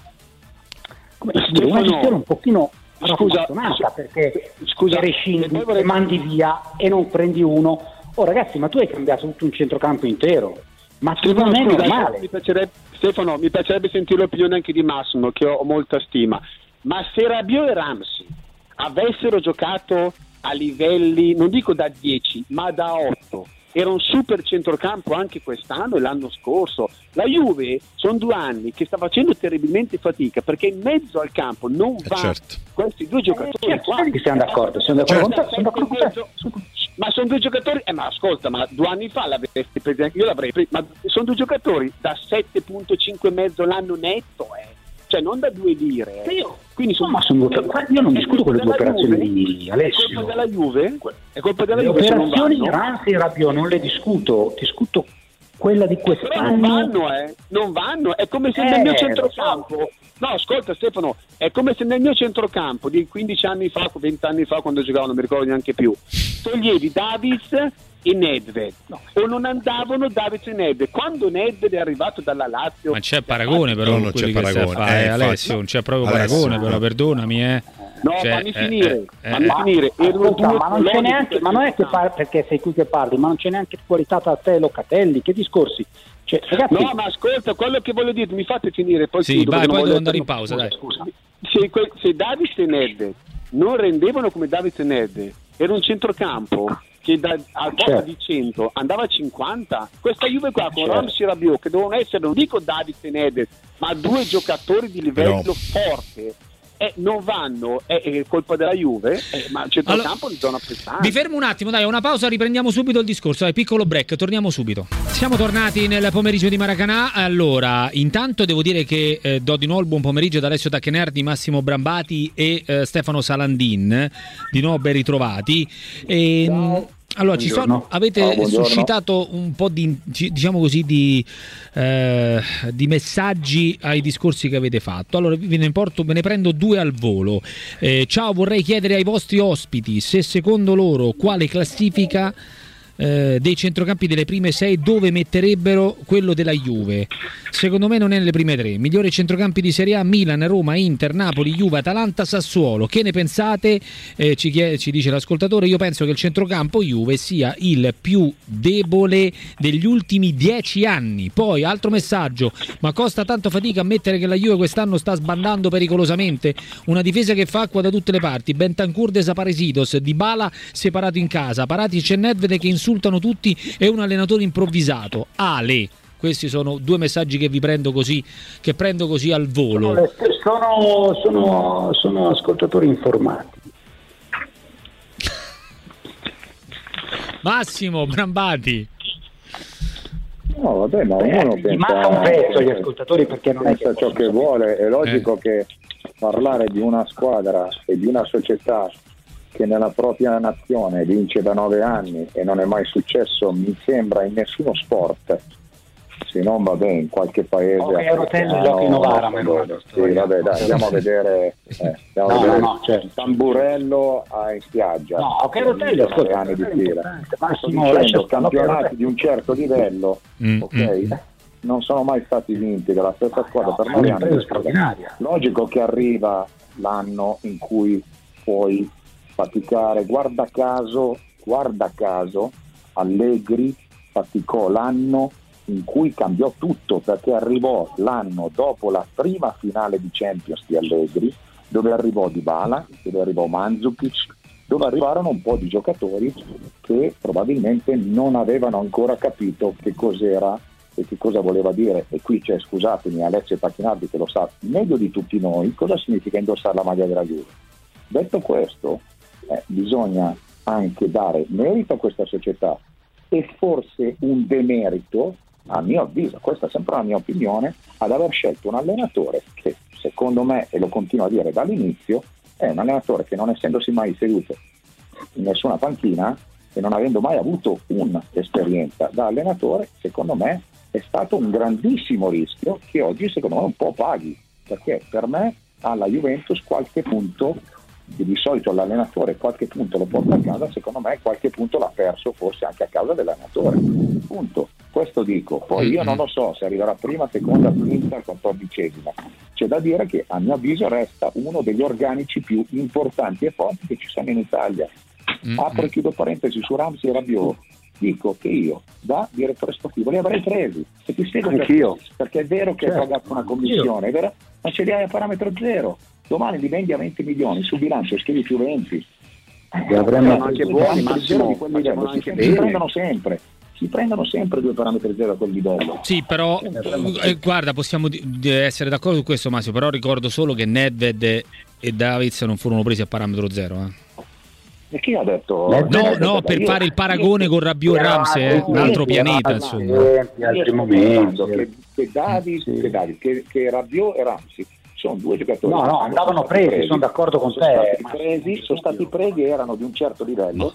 S3: come dire, una gestione un pochino raffazzonata, perché scusa, rescindi, le mandi via e non prendi uno. Oh ragazzi, ma tu hai cambiato tutto un centrocampo intero, ma tu non è normale.
S5: Mi piacerebbe, Stefano, mi piacerebbe sentire l'opinione anche di Massimo, che ho molta stima, ma se Rabiot e Ramsey avessero giocato a livelli, non dico da dieci, ma da otto, era un super centrocampo anche quest'anno e l'anno scorso. La Juve sono due anni che sta facendo terribilmente fatica, perché in mezzo al campo non
S2: eh
S5: va
S2: certo.
S5: questi due giocatori
S3: eh, certo, siamo d'accordo, siamo d'accordo,
S5: certo.
S3: siamo d'accordo con te.
S5: Ma sono due giocatori, eh, ma ascolta, ma due anni fa l'avresti preso, anche io l'avrei preso, ma sono due giocatori da sette virgola cinque e mezzo l'anno netto, eh. Cioè non da due lire, eh.
S3: io,
S5: quindi sono,
S3: ma sono due, io non discuto quelle due operazioni di Alessio.
S5: È colpa della Juve? È colpa della
S3: le
S5: Juve. Le
S3: operazioni di Ramsey e Rabiot non le discuto, discuto quella di quest'anno.
S5: Però non vanno, eh, non vanno, è come se
S3: eh,
S5: nel mio centrocampo, no ascolta Stefano, è come se nel mio centrocampo di quindici anni fa, venti anni fa quando giocavano, non mi ricordo neanche più, toglievi Davids e Nedved, no. o non andavano Davids e Nedved. Quando Nedved è arrivato dalla Lazio,
S1: ma c'è paragone però,
S2: non c'è paragone,
S1: fa, eh,
S2: eh,
S1: Alessio, non c'è proprio
S2: Alessio,
S1: paragone, però perdonami, eh.
S5: No,
S1: cioè,
S5: fammi finire,
S1: eh,
S5: fammi
S1: eh,
S5: finire.
S3: Ma,
S5: Erano
S3: ascolta,
S5: due
S3: ma non c'è neanche, ma non è che
S5: par-
S3: par- perché sei qui che parli, ma non c'è neanche qualità tra te e Locatelli, che discorsi? Cioè, ragazzi,
S5: no, ma ascolta, quello che voglio dire, mi fate finire, poi
S1: sì,
S5: chiudo,
S1: vai, poi devo andare in
S5: essere...
S1: pausa, dai.
S5: Scusa. Se, que- se Davids e Nedved non rendevano come Davids e Nedved, era un centrocampo che da, a volta
S3: certo.
S5: di cento andava a cinquanta. Questa Juve qua con
S3: certo.
S5: Ramsey e Rabiot, che devono essere, non dico Davids e Nedved, ma due giocatori di livello
S2: Però...
S5: forte, eh, non vanno, è, è colpa della Juve, eh, ma il centrocampo allora, di zona prestante.
S1: Vi fermo un attimo, dai, una pausa, riprendiamo subito il discorso, dai, piccolo break, torniamo subito. Siamo tornati nel pomeriggio di Maracanã. Allora, intanto devo dire che eh, do di nuovo il buon pomeriggio ad Alessio Tacchenerdi, Massimo Brambati e eh, Stefano Salandin, di nuovo ben ritrovati. E,
S3: Ciao.
S1: Allora, ci sono, avete
S4: Ciao,
S1: suscitato un po' di, diciamo così, di, eh, di messaggi ai discorsi che avete fatto. Allora, ve ne, porto, ve ne prendo due al volo. Eh, ciao, vorrei chiedere ai vostri ospiti se secondo loro quale classifica eh, dei centrocampi delle prime sei dove metterebbero quello della Juve. Secondo me non è nelle prime tre. Migliori centrocampi di Serie A: Milan, Roma, Inter, Napoli, Juve, Atalanta, Sassuolo. Che ne pensate? Eh, ci, chiede, ci dice l'ascoltatore. Io penso che il centrocampo Juve sia il più debole degli ultimi dieci anni. Poi altro messaggio: ma costa tanto fatica ammettere che la Juve quest'anno sta sbandando pericolosamente. Una difesa che fa acqua da tutte le parti. Bentancur desaparecidos, Dybala separato in casa, Paratici e Nedved che insultano tutti e un allenatore improvvisato. Ale. Questi sono due messaggi che vi prendo così, che prendo così al volo.
S3: Sono, sono, sono ascoltatori informati.
S1: Massimo Brambati.
S4: No, vabbè, ma
S3: Beh,
S4: uno
S3: gli
S4: pensa,
S3: manca un pezzo agli ascoltatori, perché non è
S4: pensa
S3: che
S4: ciò che vuole. È logico
S1: Eh.
S4: che parlare di una squadra e di una società che nella propria nazione vince da nove anni e non è mai successo, mi sembra, in nessuno sport, se non va bene in qualche paese
S3: Ok, Rotelli, Giochi Novara, ma non
S4: sì, vabbè, dai, andiamo a vedere, eh, andiamo
S3: No,
S4: a vedere
S3: no, no, certo.
S4: Tamburello a, in spiaggia.
S3: No, ok, Rotelli, ascolta,
S4: anni di
S3: è
S4: fila.
S3: importante. Massimo,
S4: Sto dicendo,
S3: lascia stare,
S4: campionati
S3: ok,
S4: di un certo livello,
S1: Mm,
S4: ok,
S1: mm.
S4: non sono mai stati vinti dalla stessa squadra
S3: no,
S4: per
S3: è
S4: nove
S3: un'impresa
S4: anni.
S3: straordinaria.
S4: Logico che arriva l'anno in cui puoi faticare. Guarda caso, guarda caso, Allegri faticò l'anno in cui cambiò tutto, perché arrivò l'anno dopo la prima finale di Champions di Allegri, dove arrivò Dybala, dove arrivò Mandzukic, dove arrivarono un po' di giocatori che probabilmente non avevano ancora capito che cos'era e che cosa voleva dire. E qui c'è, scusatemi, Alessio Tacchinardi che lo sa meglio di tutti noi, cosa significa indossare la maglia della Juve. Detto questo, eh, bisogna anche dare merito a questa società e forse un demerito a mio avviso, questa è sempre la mia opinione, ad aver scelto un allenatore che secondo me, e lo continuo a dire dall'inizio, è un allenatore che non essendosi mai seduto in nessuna panchina e non avendo mai avuto un'esperienza da allenatore, secondo me è stato un grandissimo rischio che oggi secondo me un po' paghi, perché per me alla Juventus qualche punto, che di solito l'allenatore qualche punto lo porta a casa, secondo me qualche punto l'ha perso forse anche a causa dell'allenatore, punto. Questo dico, poi io non lo so se arriverà prima, seconda, quinta, quattordicesima. C'è da dire che a mio avviso resta uno degli organici più importanti e forti che ci sono in Italia. Mm-hmm. Apro e chiudo parentesi su Ramsey e Rabiot. Dico che io da direttore sportivo li avrei presi, e ti spiego
S5: anch'io,
S4: perché, perché è vero che certo. hai pagato una commissione, è vero, ma ce li hai a parametro zero. Domani li vendi a venti milioni, sul bilancio scrivi più venti.
S3: Li avremmo
S5: anche buoni, ma
S4: di quel livello. Si, si prendono sempre. Si prendono sempre due parametri zero a quel livello.
S1: Sì, però eh, guarda, possiamo di, di essere d'accordo su questo, Massimo, però ricordo solo che Nedved e Davids non furono presi a parametro zero. Eh.
S4: E chi ha detto?
S1: No, no, per io, fare il paragone io, con Rabiot e Ramsey, eh, un altro pianeta, insomma.
S4: Altri momenti. Che, che David, sì. che, David che, che Rabiot e Ramsey sono due giocatori.
S3: No, no, andavano presi, presi, sono d'accordo con
S4: sono
S3: te.
S4: Stati presi, sono stati presi, erano di un certo livello.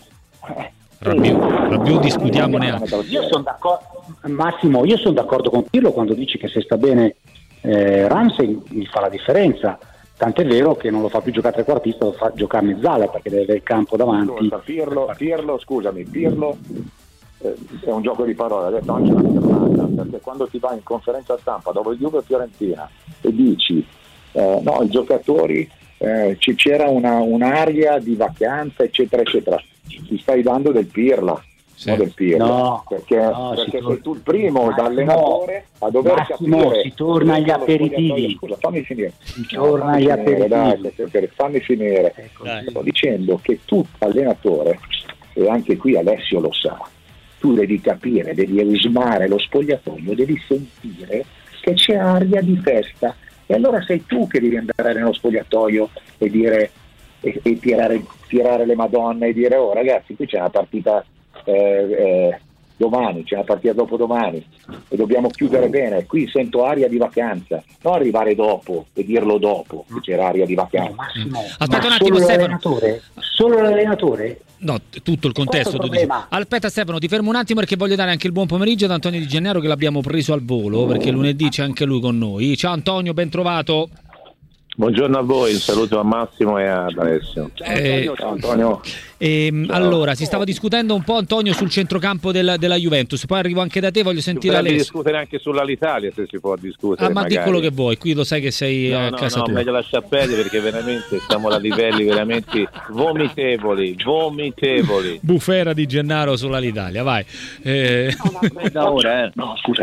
S1: Rabiot, Rabiot discutiamone anche.
S3: Io sono d'accordo, Massimo, io sono d'accordo con Pirlo quando dici che se sta bene eh, Ramsey mi fa la differenza. Tant'è vero che non lo fa più giocare trequartista, lo fa giocare mezzala perché deve avere il campo davanti.
S4: Pirlo, Pirlo scusami, Pirlo eh, è un gioco di parole, ha detto anche una giornata, perché quando ti vai in conferenza stampa dopo il Juve Fiorentina e dici eh, no, i giocatori eh, ci, c'era una, un'area di vacanza eccetera eccetera, ti stai dando del Pirla.
S1: Sì.
S4: No, del Pirlo,
S3: no,
S4: perché,
S3: no,
S4: perché
S3: tor-
S4: sei tu il primo Massimo, da allenatore a dover
S3: Massimo,
S4: capire.
S3: Si torna agli aperitivi.
S4: Scusa, fammi finire.
S3: Si torna agli aperitivi.
S4: Dai, fammi finire. Ecco, sto dicendo che tu, allenatore, e anche qui Alessio lo sa, tu devi capire, devi eusmare lo spogliatoio, devi sentire che c'è aria di festa. E allora sei tu che devi andare nello spogliatoio e dire e, e tirare, tirare le madonne e dire oh ragazzi, qui c'è una partita. Eh, eh, domani c'è una partita dopodomani e dobbiamo chiudere bene. Qui sento aria di vacanza, non arrivare dopo e dirlo dopo che c'era aria di vacanza. No,
S3: Massimo,
S1: aspetta
S3: ma
S1: un attimo,
S3: solo
S1: Stefano.
S3: L'allenatore? Solo l'allenatore?
S1: No, tutto il contesto. Tu dici. Aspetta Stefano, ti fermo un attimo perché voglio dare anche il buon pomeriggio ad Antonio Di Gennaro che l'abbiamo preso al volo perché lunedì c'è anche lui con noi. Ciao Antonio, ben trovato.
S6: Buongiorno a voi, un saluto a Massimo e ad Alessio.
S1: Eh,
S4: Ciao Antonio.
S1: Ehm, allora, si stava discutendo un po', Antonio, sul centrocampo del, della Juventus, poi arrivo anche da te, voglio sentire Alessio.
S6: discutere anche sull'Italia, se si può discutere.
S1: Ah, ma
S6: magari.
S1: di quello che vuoi, qui lo sai che sei
S6: no,
S1: a
S6: no,
S1: casa
S6: no,
S1: tua.
S6: meglio lasciar perdere perché veramente siamo a livelli veramente vomitevoli, vomitevoli.
S1: Bufera Di Gennaro sull'Italia, vai. Eh...
S6: No, da ora, eh.
S4: No, scusa,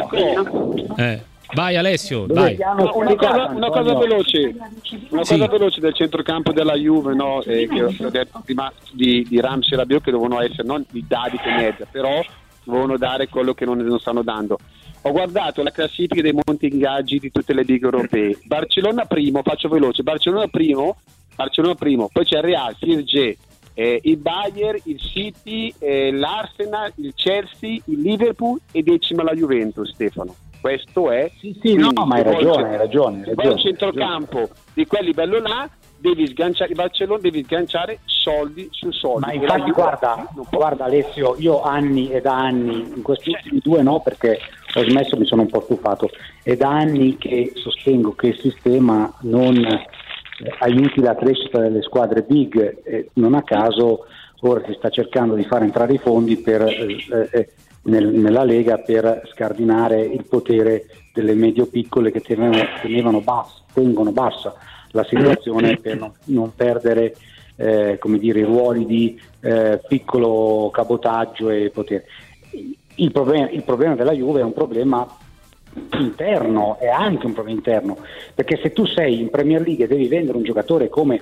S1: eh. Vai Alessio,
S3: Dove
S1: vai.
S5: No, una, cosa, una cosa veloce, una
S1: sì.
S5: cosa veloce del centrocampo della Juve, no? eh, che ho detto prima di, di Ramsey e Rabiot che devono essere non di David e Nedved, però devono dare quello che non, non stanno dando. Ho guardato la classifica dei monti ingaggi di tutte le lighe europee. Barcellona primo, faccio veloce. Barcellona primo, Barcellona primo, poi c'è il Real, P S G, eh, il Bayern, il City, eh, l'Arsenal, il Chelsea, il Liverpool e decima la Juventus, Stefano. Questo è
S3: sì, sì, no, ma hai ragione, hai ragione. Hai ragione
S5: il centrocampo ragione. Di quel livello là devi sganciare il Barcellona, devi sganciare soldi su soldi.
S3: Ma infatti guarda, guarda Alessio, io anni e da anni, in questi ultimi due no perché ho smesso, mi sono un po' stufato, è da anni che sostengo che il sistema non eh, aiuti la crescita delle squadre big e non a caso ora si sta cercando di fare entrare i fondi per eh, eh, Nel, nella Lega per scardinare il potere delle medio-piccole che tenevano, tenevano basso, tengono bassa la situazione per non, non perdere eh, come dire, i ruoli di eh, piccolo cabotaggio e potere. Il problema, il problema della Juve è un problema interno, è anche un problema interno, perché se tu sei in Premier League e devi vendere un giocatore come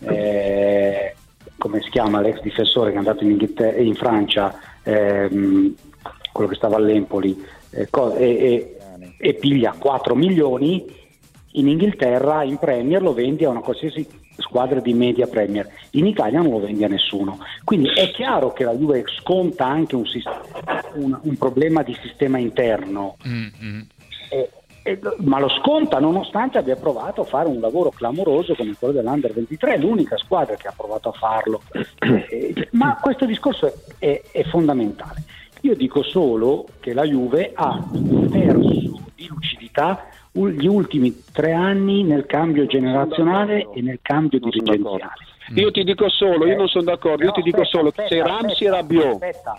S3: eh, come si chiama l'ex difensore che è andato in Inghilterra e in Francia, ehm, quello che stava all'Empoli, eh, co- e, e, e piglia quattro milioni, In Inghilterra, in Premier, lo vendi a una qualsiasi squadra di media Premier, in Italia non lo vendi a nessuno. Quindi è chiaro che la Juve sconta anche un, un, un problema di sistema interno, mm-hmm. e, e, ma lo sconta nonostante abbia provato a fare un lavoro clamoroso come quello dell'Under ventitré, è l'unica squadra che ha provato a farlo. Ma questo discorso è, è, è fondamentale. Io dico solo che la Juve ha perso di lucidità gli ultimi tre anni nel cambio generazionale e nel cambio dirigenziale.
S5: Io ti dico solo, io non sono d'accordo, io ti dico solo che se Ramsey e Rabiot.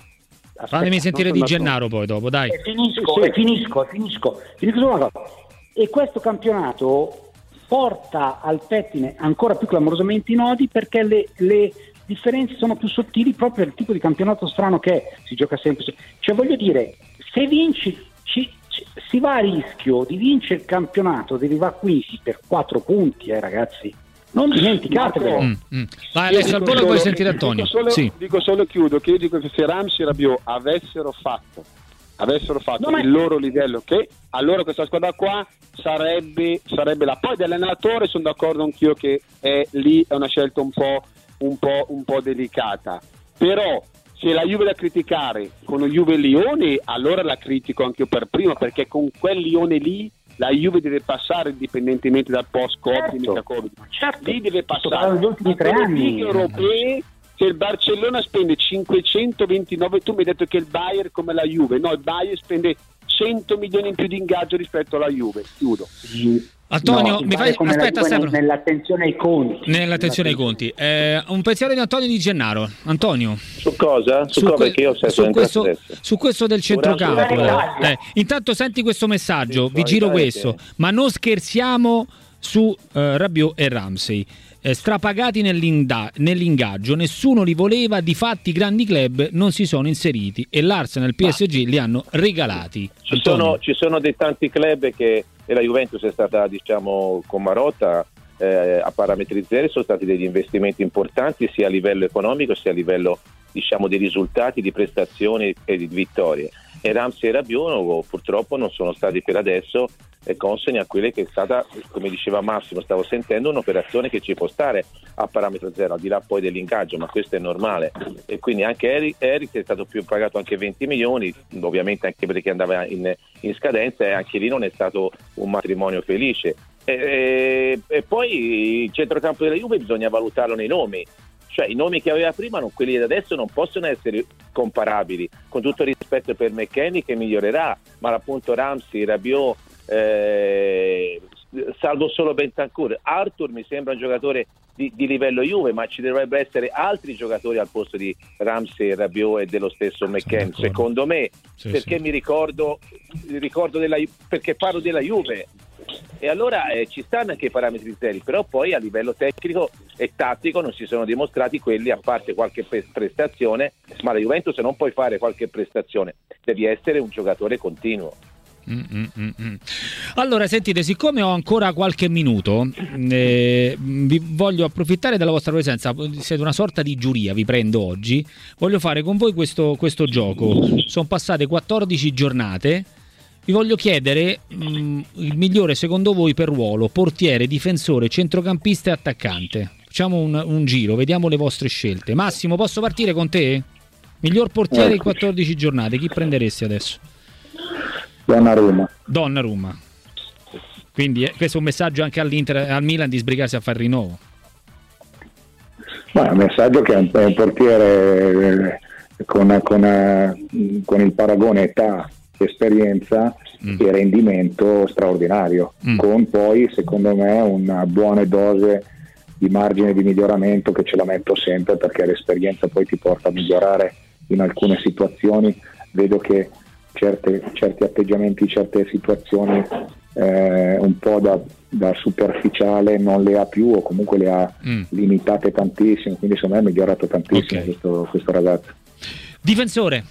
S1: Fatemi sentire Di Gennaro poi dopo, dai.
S3: E finisco, e finisco, e finisco, finisco solo una cosa. E questo campionato porta al pettine ancora più clamorosamente i nodi, perché le, le differenze sono più sottili proprio per il tipo di campionato strano che è. Si gioca sempre. Cioè, voglio dire, se vinci ci, ci, si va a rischio di vincere il campionato, di arrivare quinti per quattro punti, eh ragazzi. Non dimenticatevelo.
S1: Mm, mm. Vai Alessio, al volo puoi sentire Antonio.
S5: Dico solo,
S1: sì.
S5: dico solo chiudo che io dico che se Ramsey e Rabiot avessero fatto avessero fatto no, il loro livello, che allora questa squadra qua sarebbe sarebbe la poi dell'allenatore, sono d'accordo anch'io che è lì è una scelta un po' un po' un po' delicata, però se la Juve da criticare con lo Juve Lione, allora la critico anche io per prima, perché con quel Lione lì la Juve deve passare indipendentemente dal post-Covid,
S3: certo, certo.
S5: Lì deve passare
S3: negli ultimi tre anni
S5: europee. Se il Barcellona spende cinquecentoventinove, tu mi hai detto che il Bayern come la Juve, no, il Bayern spende cento milioni in più di ingaggio rispetto alla Juve. Chiudo.
S1: Antonio,
S3: no,
S1: mi fai aspetta, aspetta.
S3: Nell'attenzione ai conti.
S1: Nell'attenzione ai conti. Eh, un pensiero di Antonio Di Gennaro. Antonio.
S6: Su cosa? Su,
S1: su,
S6: cosa
S1: que-
S6: che io
S1: su, questo, su questo del centrocampo. Eh, intanto senti questo messaggio, vi giro questo. Ma non scherziamo su eh, Rabiot e Ramsey. Eh, strapagati nell'inda- nell'ingaggio, nessuno li voleva, difatti i grandi club non si sono inseriti e l'Arsenal e il P S G li hanno regalati.
S6: Ci sono, ci sono dei tanti club che, e la Juventus è stata, diciamo, con Marotta eh, a parametri zero, sono stati degli investimenti importanti sia a livello economico sia a livello, diciamo, di risultati, di prestazioni e di vittorie. E Ramsey e Rabiot purtroppo non sono stati per adesso eh, consoni a quelle che è stata, come diceva Massimo, stavo sentendo, un'operazione che ci può stare a parametro zero, al di là poi dell'ingaggio, ma questo è normale. E quindi anche Eric, Eric è stato più pagato anche venti milioni, ovviamente anche perché andava in, in scadenza, e anche lì non è stato un matrimonio felice. E, e, e poi il centrocampo della Juve bisogna valutarlo nei nomi. Cioè i nomi che aveva prima, non quelli di adesso, non possono essere comparabili, con tutto il rispetto per McKennie che migliorerà, ma appunto Ramsey, Rabiot, eh, salvo solo Bentancur. Arthur mi sembra un giocatore di, di livello Juve, ma ci dovrebbero essere altri giocatori al posto di Ramsey, Rabiot e dello stesso McKennie, secondo me, sì, perché sì. mi ricordo, ricordo della, perché parlo della Juve. E allora eh, ci stanno anche i parametri zeri, però poi a livello tecnico e tattico non si sono dimostrati quelli, a parte qualche pre- prestazione, ma la Juventus non puoi fare qualche prestazione, devi essere un giocatore continuo.
S1: Mm-mm-mm. Allora sentite, siccome ho ancora qualche minuto, eh, vi voglio approfittare della vostra presenza, siete una sorta di giuria, vi prendo oggi, voglio fare con voi questo, questo gioco. Sono passate quattordici giornate. Vi voglio chiedere mh, il migliore secondo voi per ruolo, portiere, difensore, centrocampista e attaccante. Facciamo un, un giro, vediamo le vostre scelte. Massimo, posso partire con te? Miglior portiere in quattordici giornate, chi prenderesti adesso?
S4: Donnarumma.
S1: Donnarumma. Quindi eh, questo è un messaggio anche all'Inter, al Milan di sbrigarsi a fare il rinnovo.
S4: Ma è un messaggio che è un, è un portiere eh, con, con, eh, con il paragone età, esperienza mm. e rendimento straordinario, mm. con poi secondo me una buona dose di margine di miglioramento, che ce la metto sempre perché l'esperienza poi ti porta a migliorare in alcune situazioni. Vedo che certe, certi atteggiamenti, certe situazioni eh, un po' da, da superficiale non le ha più, o comunque le ha mm. limitate tantissimo, quindi secondo me è migliorato tantissimo. Okay. questo, questo ragazzo.
S1: Difensore.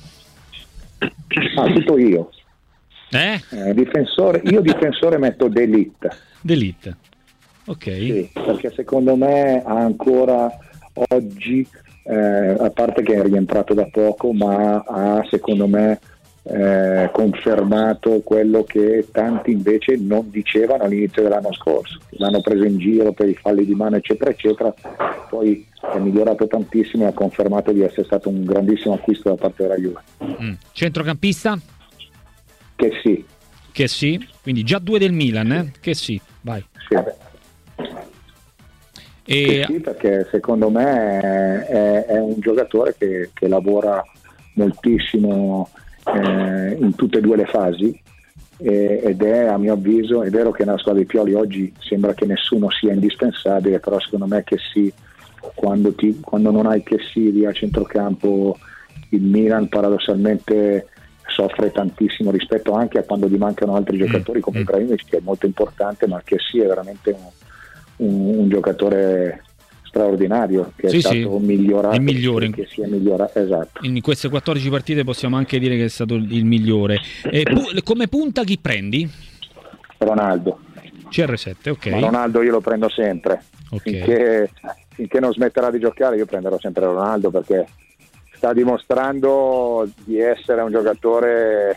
S4: Ah, tutto io.
S1: Eh?
S4: Eh, difensore, io difensore metto D'Elite.
S1: D'Elite. Ok.
S4: Sì, perché secondo me ha ancora oggi, eh, a parte che è rientrato da poco, ma ha secondo me eh, confermato quello che tanti invece non dicevano all'inizio dell'anno scorso. L'hanno preso in giro per i falli di mano eccetera eccetera, poi è migliorato tantissimo e ha confermato di essere stato un grandissimo acquisto da parte della Juve.
S1: Mm. Centrocampista?
S4: Che sì.
S1: Che sì, quindi già due del Milan, eh? Che sì, vai.
S4: Sì.
S1: E...
S4: Che sì, perché secondo me è, è un giocatore che, che lavora moltissimo eh, in tutte e due le fasi, eh, ed è, a mio avviso, è vero che nella squadra di Pioli oggi sembra che nessuno sia indispensabile, però secondo me che sì, quando, ti, quando non hai che sì lì a centrocampo, il Milan paradossalmente soffre tantissimo rispetto anche a quando gli mancano altri giocatori come Ibrahimovic, che è molto importante, ma che sì, è veramente un, un, un giocatore straordinario, che sì, è stato
S1: sì,
S4: migliorato,
S1: il migliore.
S4: Che si è migliorato, esatto.
S1: In queste quattordici partite possiamo anche dire che è stato il migliore. E pu- come punta chi prendi?
S4: Ronaldo.
S1: C R sette, ok.
S4: Ma Ronaldo io lo prendo sempre,
S1: okay.
S4: finché, finché non smetterà di giocare io prenderò sempre Ronaldo, perché sta dimostrando di essere un giocatore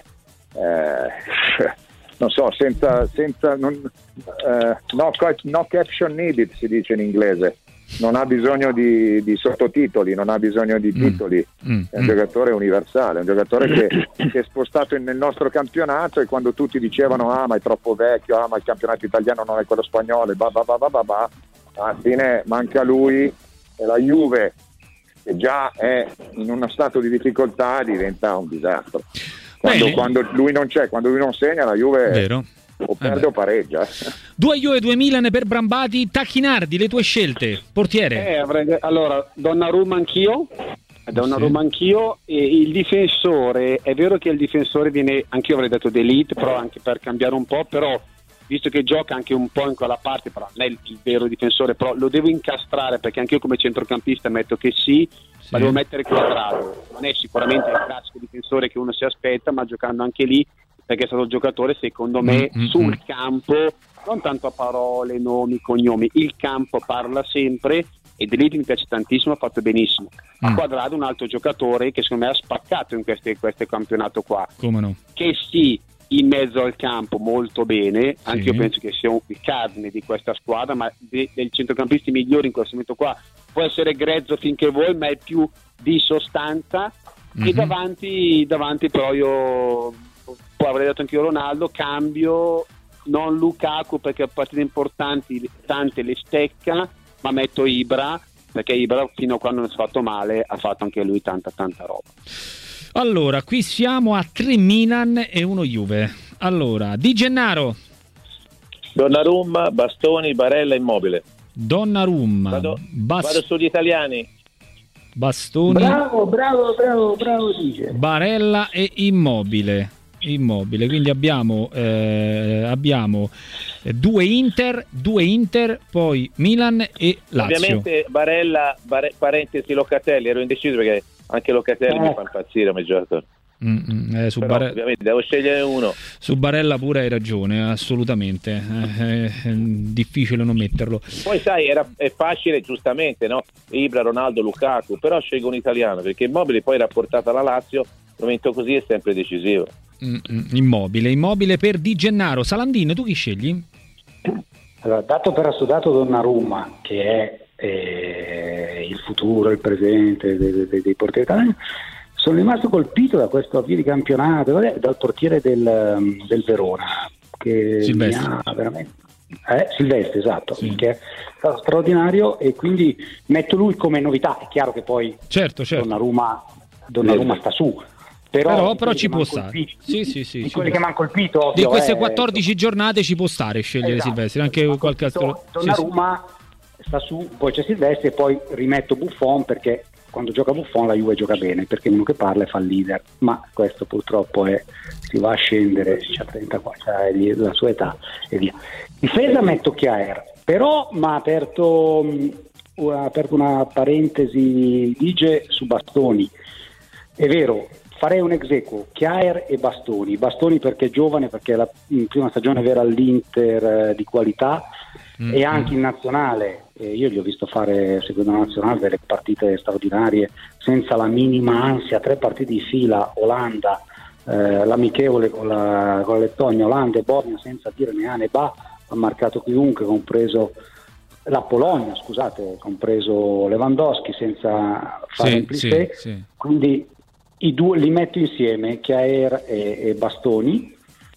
S4: eh, non so, senza, senza non, eh, no, no caption needed si dice in inglese, non ha bisogno di, di sottotitoli, non ha bisogno di titoli, mm. Mm. è un mm. giocatore universale, è un giocatore che, che è spostato in, nel nostro campionato, e quando tutti dicevano ah ma è troppo vecchio, ah ma il campionato italiano non è quello spagnolo, bah, bah, bah, bah, bah, bah, alla fine manca lui e la Juve, che già è in uno stato di difficoltà, diventa un disastro. Quando, quando lui non c'è, quando lui non segna, la Juve
S1: Vero.
S4: o perde eh o pareggia. Eh.
S1: Due Juve, due Milan per Brambati. Tacchinardi, le tue scelte, portiere.
S5: Eh, avrei, allora, Donnarumma anch'io, Donnarumma sì. anch'io, e il difensore, è vero che il difensore viene, anch'io avrei detto d'elite, però anche per cambiare un po', però visto che gioca anche un po' in quella parte, però non è il, il vero difensore, però lo devo incastrare, perché anche io come centrocampista metto che sì, sì. ma devo mettere Quadrado. Non è sicuramente il classico difensore che uno si aspetta, ma giocando anche lì, perché è stato il giocatore secondo me mm-hmm. sul campo, non tanto a parole, nomi, cognomi, il campo parla sempre, e Delite mi piace tantissimo, ha fatto benissimo. Mm. Quadrado un altro giocatore che secondo me ha spaccato in queste, questo campionato qua.
S1: Come no?
S5: Che sì, in mezzo al campo molto bene, anche sì. io penso che sia un, il cardine di questa squadra, ma de, dei centrocampisti migliori in questo momento qua può essere grezzo finché vuoi, ma è più di sostanza. Mm-hmm. E davanti, davanti però io poi avrei detto anche io Ronaldo, cambio non Lukaku perché a partite importanti tante le stecca, ma metto Ibra, perché Ibra fino a quando non si è fatto male ha fatto anche lui tanta tanta roba.
S1: Allora, qui siamo a tre Milan e uno Juve. Allora, Di Gennaro.
S6: Donnarumma, Bastoni, Barella, Immobile.
S1: Donnarumma.
S6: Vado,
S1: Bast-
S6: vado sugli italiani.
S1: Bastoni.
S3: Bravo, bravo, bravo, bravo dice.
S1: Barella e Immobile. Immobile, quindi abbiamo eh, abbiamo due Inter, due Inter, poi Milan e Lazio.
S6: Ovviamente Barella, bare, parentesi Locatelli, ero indeciso perché anche Locatelli eh. mi fa impazzire come giocatore.
S1: Mm, eh, su
S6: Però,
S1: Bare...
S6: ovviamente devo scegliere uno.
S1: Su Barella pure hai ragione, assolutamente. Eh, è difficile non metterlo.
S6: Poi sai, era, è facile giustamente, no? Ibra, Ronaldo, Lukaku, però scelgo un italiano perché Immobile poi rapportato alla Lazio, un momento così è sempre decisivo.
S1: Mm, immobile, immobile per Di Gennaro. Salandin, tu chi scegli?
S3: Allora, dato per assodato Donnarumma, che è eh, il futuro, il presente dei, dei, dei portieri italiani, sono rimasto colpito da questo avvio di campionato, dal portiere del, del Verona, che
S1: Silvestri.
S3: Mi ha veramente... Eh, Silvestri, esatto,
S1: sì.
S3: che è stato straordinario, e quindi metto lui come novità. È chiaro che poi
S1: certo, certo.
S3: Donnarumma, Donnarumma sta su. Però,
S1: però, però ci può stare.
S3: Colpito,
S1: sì, sì, sì,
S3: di
S1: sì,
S3: quelli che mi hanno colpito,
S1: ovvio, di queste
S3: eh,
S1: quattordici giornate ci può stare scegliere esatto, Silvestri, anche qualche altro.
S3: Donnarumma sì, sì. sta su, poi c'è Silvestri e poi rimetto Buffon, perché quando gioca Buffon la Juve gioca bene, perché uno che parla e fa il leader, ma questo purtroppo è, si va a scendere, c'ha trentaquattro, c'ha la sua età e via. Difesa metto Kjaer, però mi ha aperto, mh, ha aperto una parentesi Dige su Bastoni. È vero, farei un ex aequo, Kjaer e Bastoni. Bastoni perché è giovane, perché è la prima stagione vera all'Inter eh, di qualità, mm-hmm. e anche in nazionale. Eh, io gli ho visto fare, seguendo la nazionale, delle partite straordinarie, senza la minima ansia, tre partite di fila, Olanda, eh, l'amichevole con la, con la Lettonia, Olanda e Bosnia senza dire né a né ba, ha marcato chiunque, compreso la Polonia, scusate, compreso Lewandowski, senza fare
S1: Sì,
S3: un plissé.
S1: sì, sì.
S3: Quindi i due li metto insieme, Kjaer e, e Bastoni.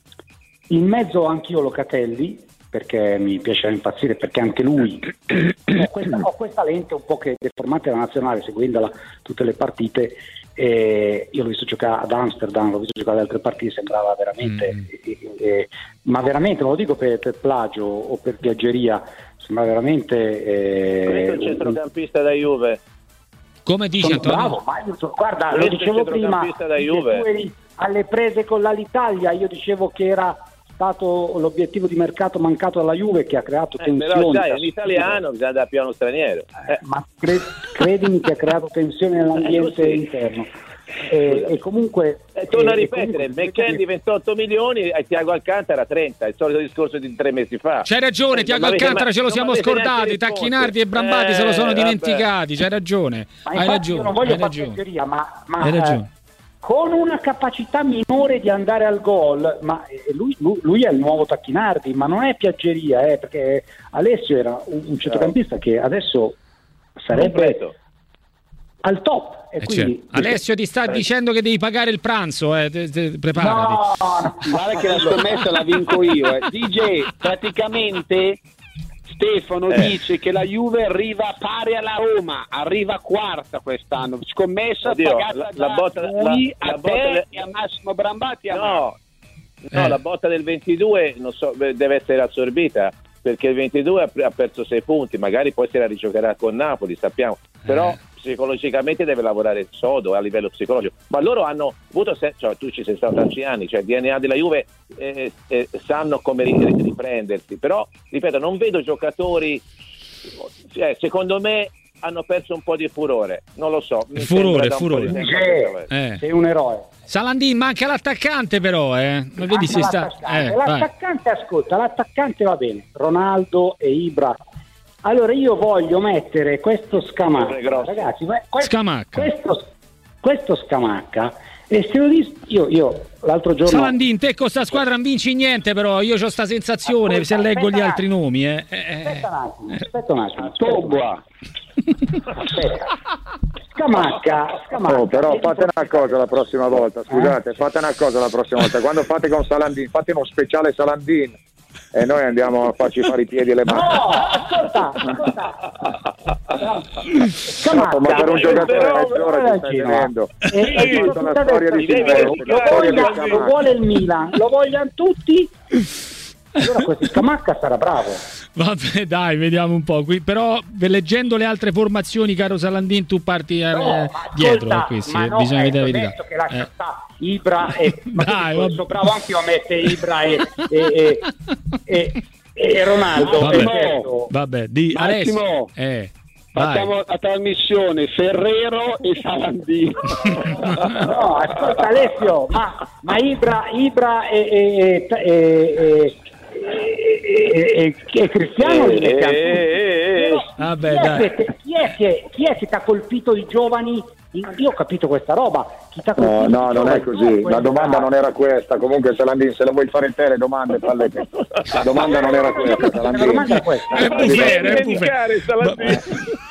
S3: In mezzo anch'io Locatelli, perché mi piace impazzire, perché anche lui ho questa, ho questa lente un po' che deformata dalla nazionale, seguendola tutte le partite. Eh, io l'ho visto giocare ad Amsterdam, l'ho visto giocare ad altre partite, sembrava veramente
S1: Mm.
S3: eh, eh, ma veramente non lo dico per, per plagio o per piaggeria, sembra veramente eh,
S6: Questo è il centrocampista da Juve.
S1: Come dice
S3: sono
S1: Antonio?
S3: bravo, ma io, guarda, lo
S6: Questo è
S3: dicevo
S6: il
S3: prima,
S6: centrocampista da
S3: che
S6: Juve.
S3: tu eri alle prese con l'Alitalia, io dicevo che era stato l'obiettivo di mercato mancato alla Juve, che ha creato
S6: Eh,
S3: tensioni.
S6: però sai, in italiano bisogna dare più a uno straniero.
S3: Eh,
S6: Eh.
S3: ma cre- credimi che ha creato tensioni nell'ambiente
S6: Eh, così.
S3: interno. E, e comunque
S6: Eh, torno a
S3: e- e
S6: ripetere,
S3: comunque-
S6: McKennie ventotto milioni e Thiago Alcantara trenta, il solito discorso di tre mesi fa.
S1: C'hai ragione,
S6: Eh,
S1: Tiago
S6: non avete-
S1: Alcantara ce lo
S6: non
S1: siamo
S6: avete neanche
S1: scordati,
S6: risposto.
S1: Tacchinardi e Brambati se lo sono
S6: Eh,
S1: dimenticati, c'hai ragione,
S3: ma
S1: hai
S3: infatti
S1: ragione,
S3: io non voglio
S1: hai
S3: fare
S1: ragione.
S3: piaggeria, ma, ma
S1: Hai ragione.
S3: eh, con una capacità minore di andare al gol, ma eh, lui, lui- lui è il nuovo Tacchinardi, ma non è piaggeria, eh, perché Alessio era un, un centrocampista che adesso sarebbe
S6: Completo.
S3: al top. E
S1: Eh,
S3: quindi,
S1: certo. Alessio ti sta dicendo che devi pagare il pranzo, eh, te- te- preparati.
S3: no, no,
S5: Guarda che la scommessa la vinco io. Eh. D J, praticamente Stefano
S6: Eh.
S5: dice che la Juve arriva pari alla Roma, arriva quarta quest'anno. Scommessa
S6: Oddio,
S5: pagata
S6: la-
S5: da
S6: la botta-
S5: lui,
S6: la- la
S5: a
S6: botta
S5: te
S6: de-
S5: e a Massimo Brambati. A me.
S6: No, no
S1: Eh.
S6: la botta del ventidue non so, beh, deve essere assorbita perché il ventidue ha, pre- ha perso sei punti, magari poi se la rigiocherà con Napoli, sappiamo, però
S1: Eh.
S6: psicologicamente deve lavorare sodo a livello psicologico, ma loro hanno avuto, se- cioè, tu ci sei stato tanti anni, cioè il D N A della Juve eh, eh, sanno come ri- riprendersi, però ripeto, non vedo giocatori, cioè, secondo me hanno perso un po' di furore, non lo so. mi
S1: Furore,
S6: sembra da un po' di
S1: furore.
S6: tempo che
S3: Eh,
S1: Eh.
S3: sei un eroe.
S1: Salandin, manca l'attaccante però, eh. Non vedi
S3: Anche
S1: se sta...
S3: l'attaccante.
S1: Eh, vai.
S3: l'attaccante, ascolta, l'attaccante va bene, Ronaldo e Ibra. Allora io voglio mettere questo Scamacca, ragazzi, ma questo,
S1: Scamacca.
S3: questo, questo Scamacca, e se lo dis- io, io l'altro giorno
S1: Salandin, te con sta squadra non vinci niente però, io ho sta sensazione
S3: Ascolta,
S1: se leggo
S3: aspetta
S1: gli
S3: un
S1: altri
S3: attimo.
S1: nomi, eh. Eh,
S3: aspetta un attimo, aspetta un attimo, aspetta un
S5: Tobua.
S3: attimo. Aspetta. Scamacca, Scamacca.
S4: Oh, però fate una cosa la prossima volta, scusate, fate una cosa la prossima volta, quando fate con Salandin, fate uno speciale Salandin e noi andiamo a farci fare i piedi e le mani.
S3: No, ascolta, ascolta. Scamacca,
S4: Ma per un giocatore
S3: però-
S4: mezz'ora
S3: però
S4: ti stai
S3: Gino,
S4: tenendo.
S3: e- e
S4: Hai
S3: dico
S4: fatto una
S3: tutta
S4: storia di
S3: adesso,
S4: Silvero,
S3: lo,
S4: una storia di
S3: voglia- lo
S4: Scamacca.
S3: vuole il Milan, lo vogliono tutti. Allora questo Scamacca sarà bravo.
S1: Vabbè, dai, vediamo un po'. Qui, però, leggendo le altre formazioni, caro Salandin, tu parti eh,
S3: No, ma
S1: dietro
S3: ascolta,
S1: a questi.
S3: ma
S1: eh,
S3: no,
S1: bisogna
S3: eh,
S1: vedere la
S3: ti ho
S1: verità.
S3: detto che lascia
S1: Eh.
S3: sta Ibra e ma
S1: Dai,
S3: tu
S1: vabbè.
S3: sono bravo anche io a mettere Ibra e, e, e, e, e Ronaldo.
S1: Vabbè.
S3: e certo.
S1: Vabbè, di
S5: Massimo,
S1: Alessio. Eh, vai.
S5: Facciamo la trasmissione Ferrero e Salandino.
S3: No, ascolta Alessio, ma, ma Ibra, Ibra e, e, e, e, e, e, e Cristiano li mettiamo
S6: Eh,
S3: tutti.
S6: eh, eh.
S1: Vabbè,
S3: chi, è
S1: dai.
S3: che, chi è che chi è che ti ha colpito i giovani? Io ho capito questa roba. Chi t'ha
S4: No,
S3: colpito
S4: no,
S3: i
S4: non è
S3: giovani?
S4: così.
S3: No,
S4: La domanda
S3: questa-
S4: non era questa. Comunque, Salandin, se la vuoi fare te le domande, falle te. La domanda non era questa,
S3: La
S4: Salandin.
S3: domanda è questa.
S1: È bufera, è
S6: dimenticare, Salandin.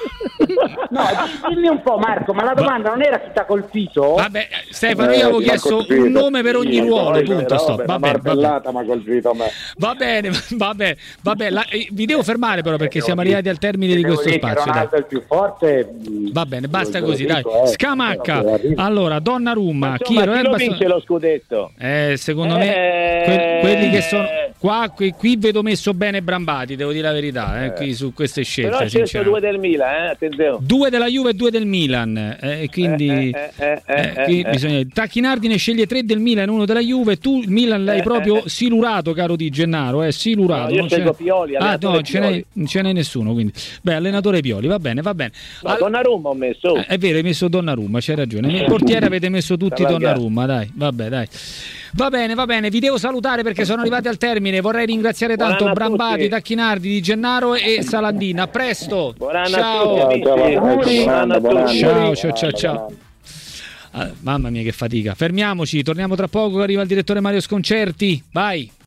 S3: No, di- dimmi un po' Marco, ma la domanda non era chi ti ha colpito?
S1: Vabbè, Stefano, io
S4: Eh,
S1: avevo
S4: ti m'ha
S1: chiesto
S4: colpito.
S1: un nome per ogni
S4: Sì,
S1: ruolo.
S4: poi,
S1: Punto.
S4: però,
S1: Stop.
S4: beh,
S1: Va
S4: una
S1: bene, va bene.
S4: martellata mi ha colpito a me.
S1: Va bene, vabbè, vabbè. La- eh, vi devo fermare però perché siamo arrivati al termine di
S3: Devo
S1: questo
S3: dire che
S1: spazio. Dai.
S3: Ronaldo è il più forte. mh,
S1: Va bene, basta
S3: ve lo
S1: così, dai.
S3: dico, eh.
S1: Scamacca.
S3: Però arriva.
S1: Allora, Donnarumma,
S6: Insomma,
S1: Chiro,
S6: chi lo
S1: Elba-
S6: vince lo scudetto?
S1: Eh, secondo me
S6: Eh.
S1: que- quelli che sono qua, qui, qui vedo messo bene Brambati, devo dire la verità, eh, qui su queste scelte.
S6: Però c'è due
S1: sinceramente.
S6: del Milan, eh? Attenzione.
S1: Due della Juve e due del Milan, eh, e quindi
S6: Eh, eh, eh,
S1: eh,
S6: eh,
S1: qui
S6: eh.
S1: bisogna. Tacchinardi ne sceglie tre del Milan e uno della Juve. Tu il Milan l'hai
S6: Eh,
S1: proprio
S6: eh, eh.
S1: silurato, caro Di Gennaro, eh, silurato.
S6: No, io
S1: non ce
S6: scelgo
S1: n'è-
S6: Pioli,
S1: ah,
S6: allenatore
S1: no, ce n'è,
S6: Pioli.
S1: non ce n'è nessuno. Quindi, beh, allenatore Pioli, va bene, va bene.
S6: No,
S1: Al-
S6: Donnarumma ho messo.
S1: eh, è vero, hai messo Donnarumma, c'hai ragione. Nel portiere avete messo tutti
S6: Stava
S1: Donnarumma, dai, vabbè, dai. Va bene, va bene, vi devo salutare perché sono arrivati al termine. Vorrei ringraziare
S6: Buon
S1: tanto
S6: anno a
S1: Brambati,
S6: tutti.
S1: Tacchinardi, Di Gennaro e Salandina. A presto.
S6: Buon anno a
S1: Ciao.
S6: tutti, amici.
S4: Ciao, ciao,
S6: Buon anno a
S4: buon anno, buon
S6: tutti.
S1: Ciao,
S4: anno.
S1: ciao, ciao, ciao. Ah, mamma mia che fatica. Fermiamoci, torniamo tra poco, arriva il direttore Mario Sconcerti. Vai.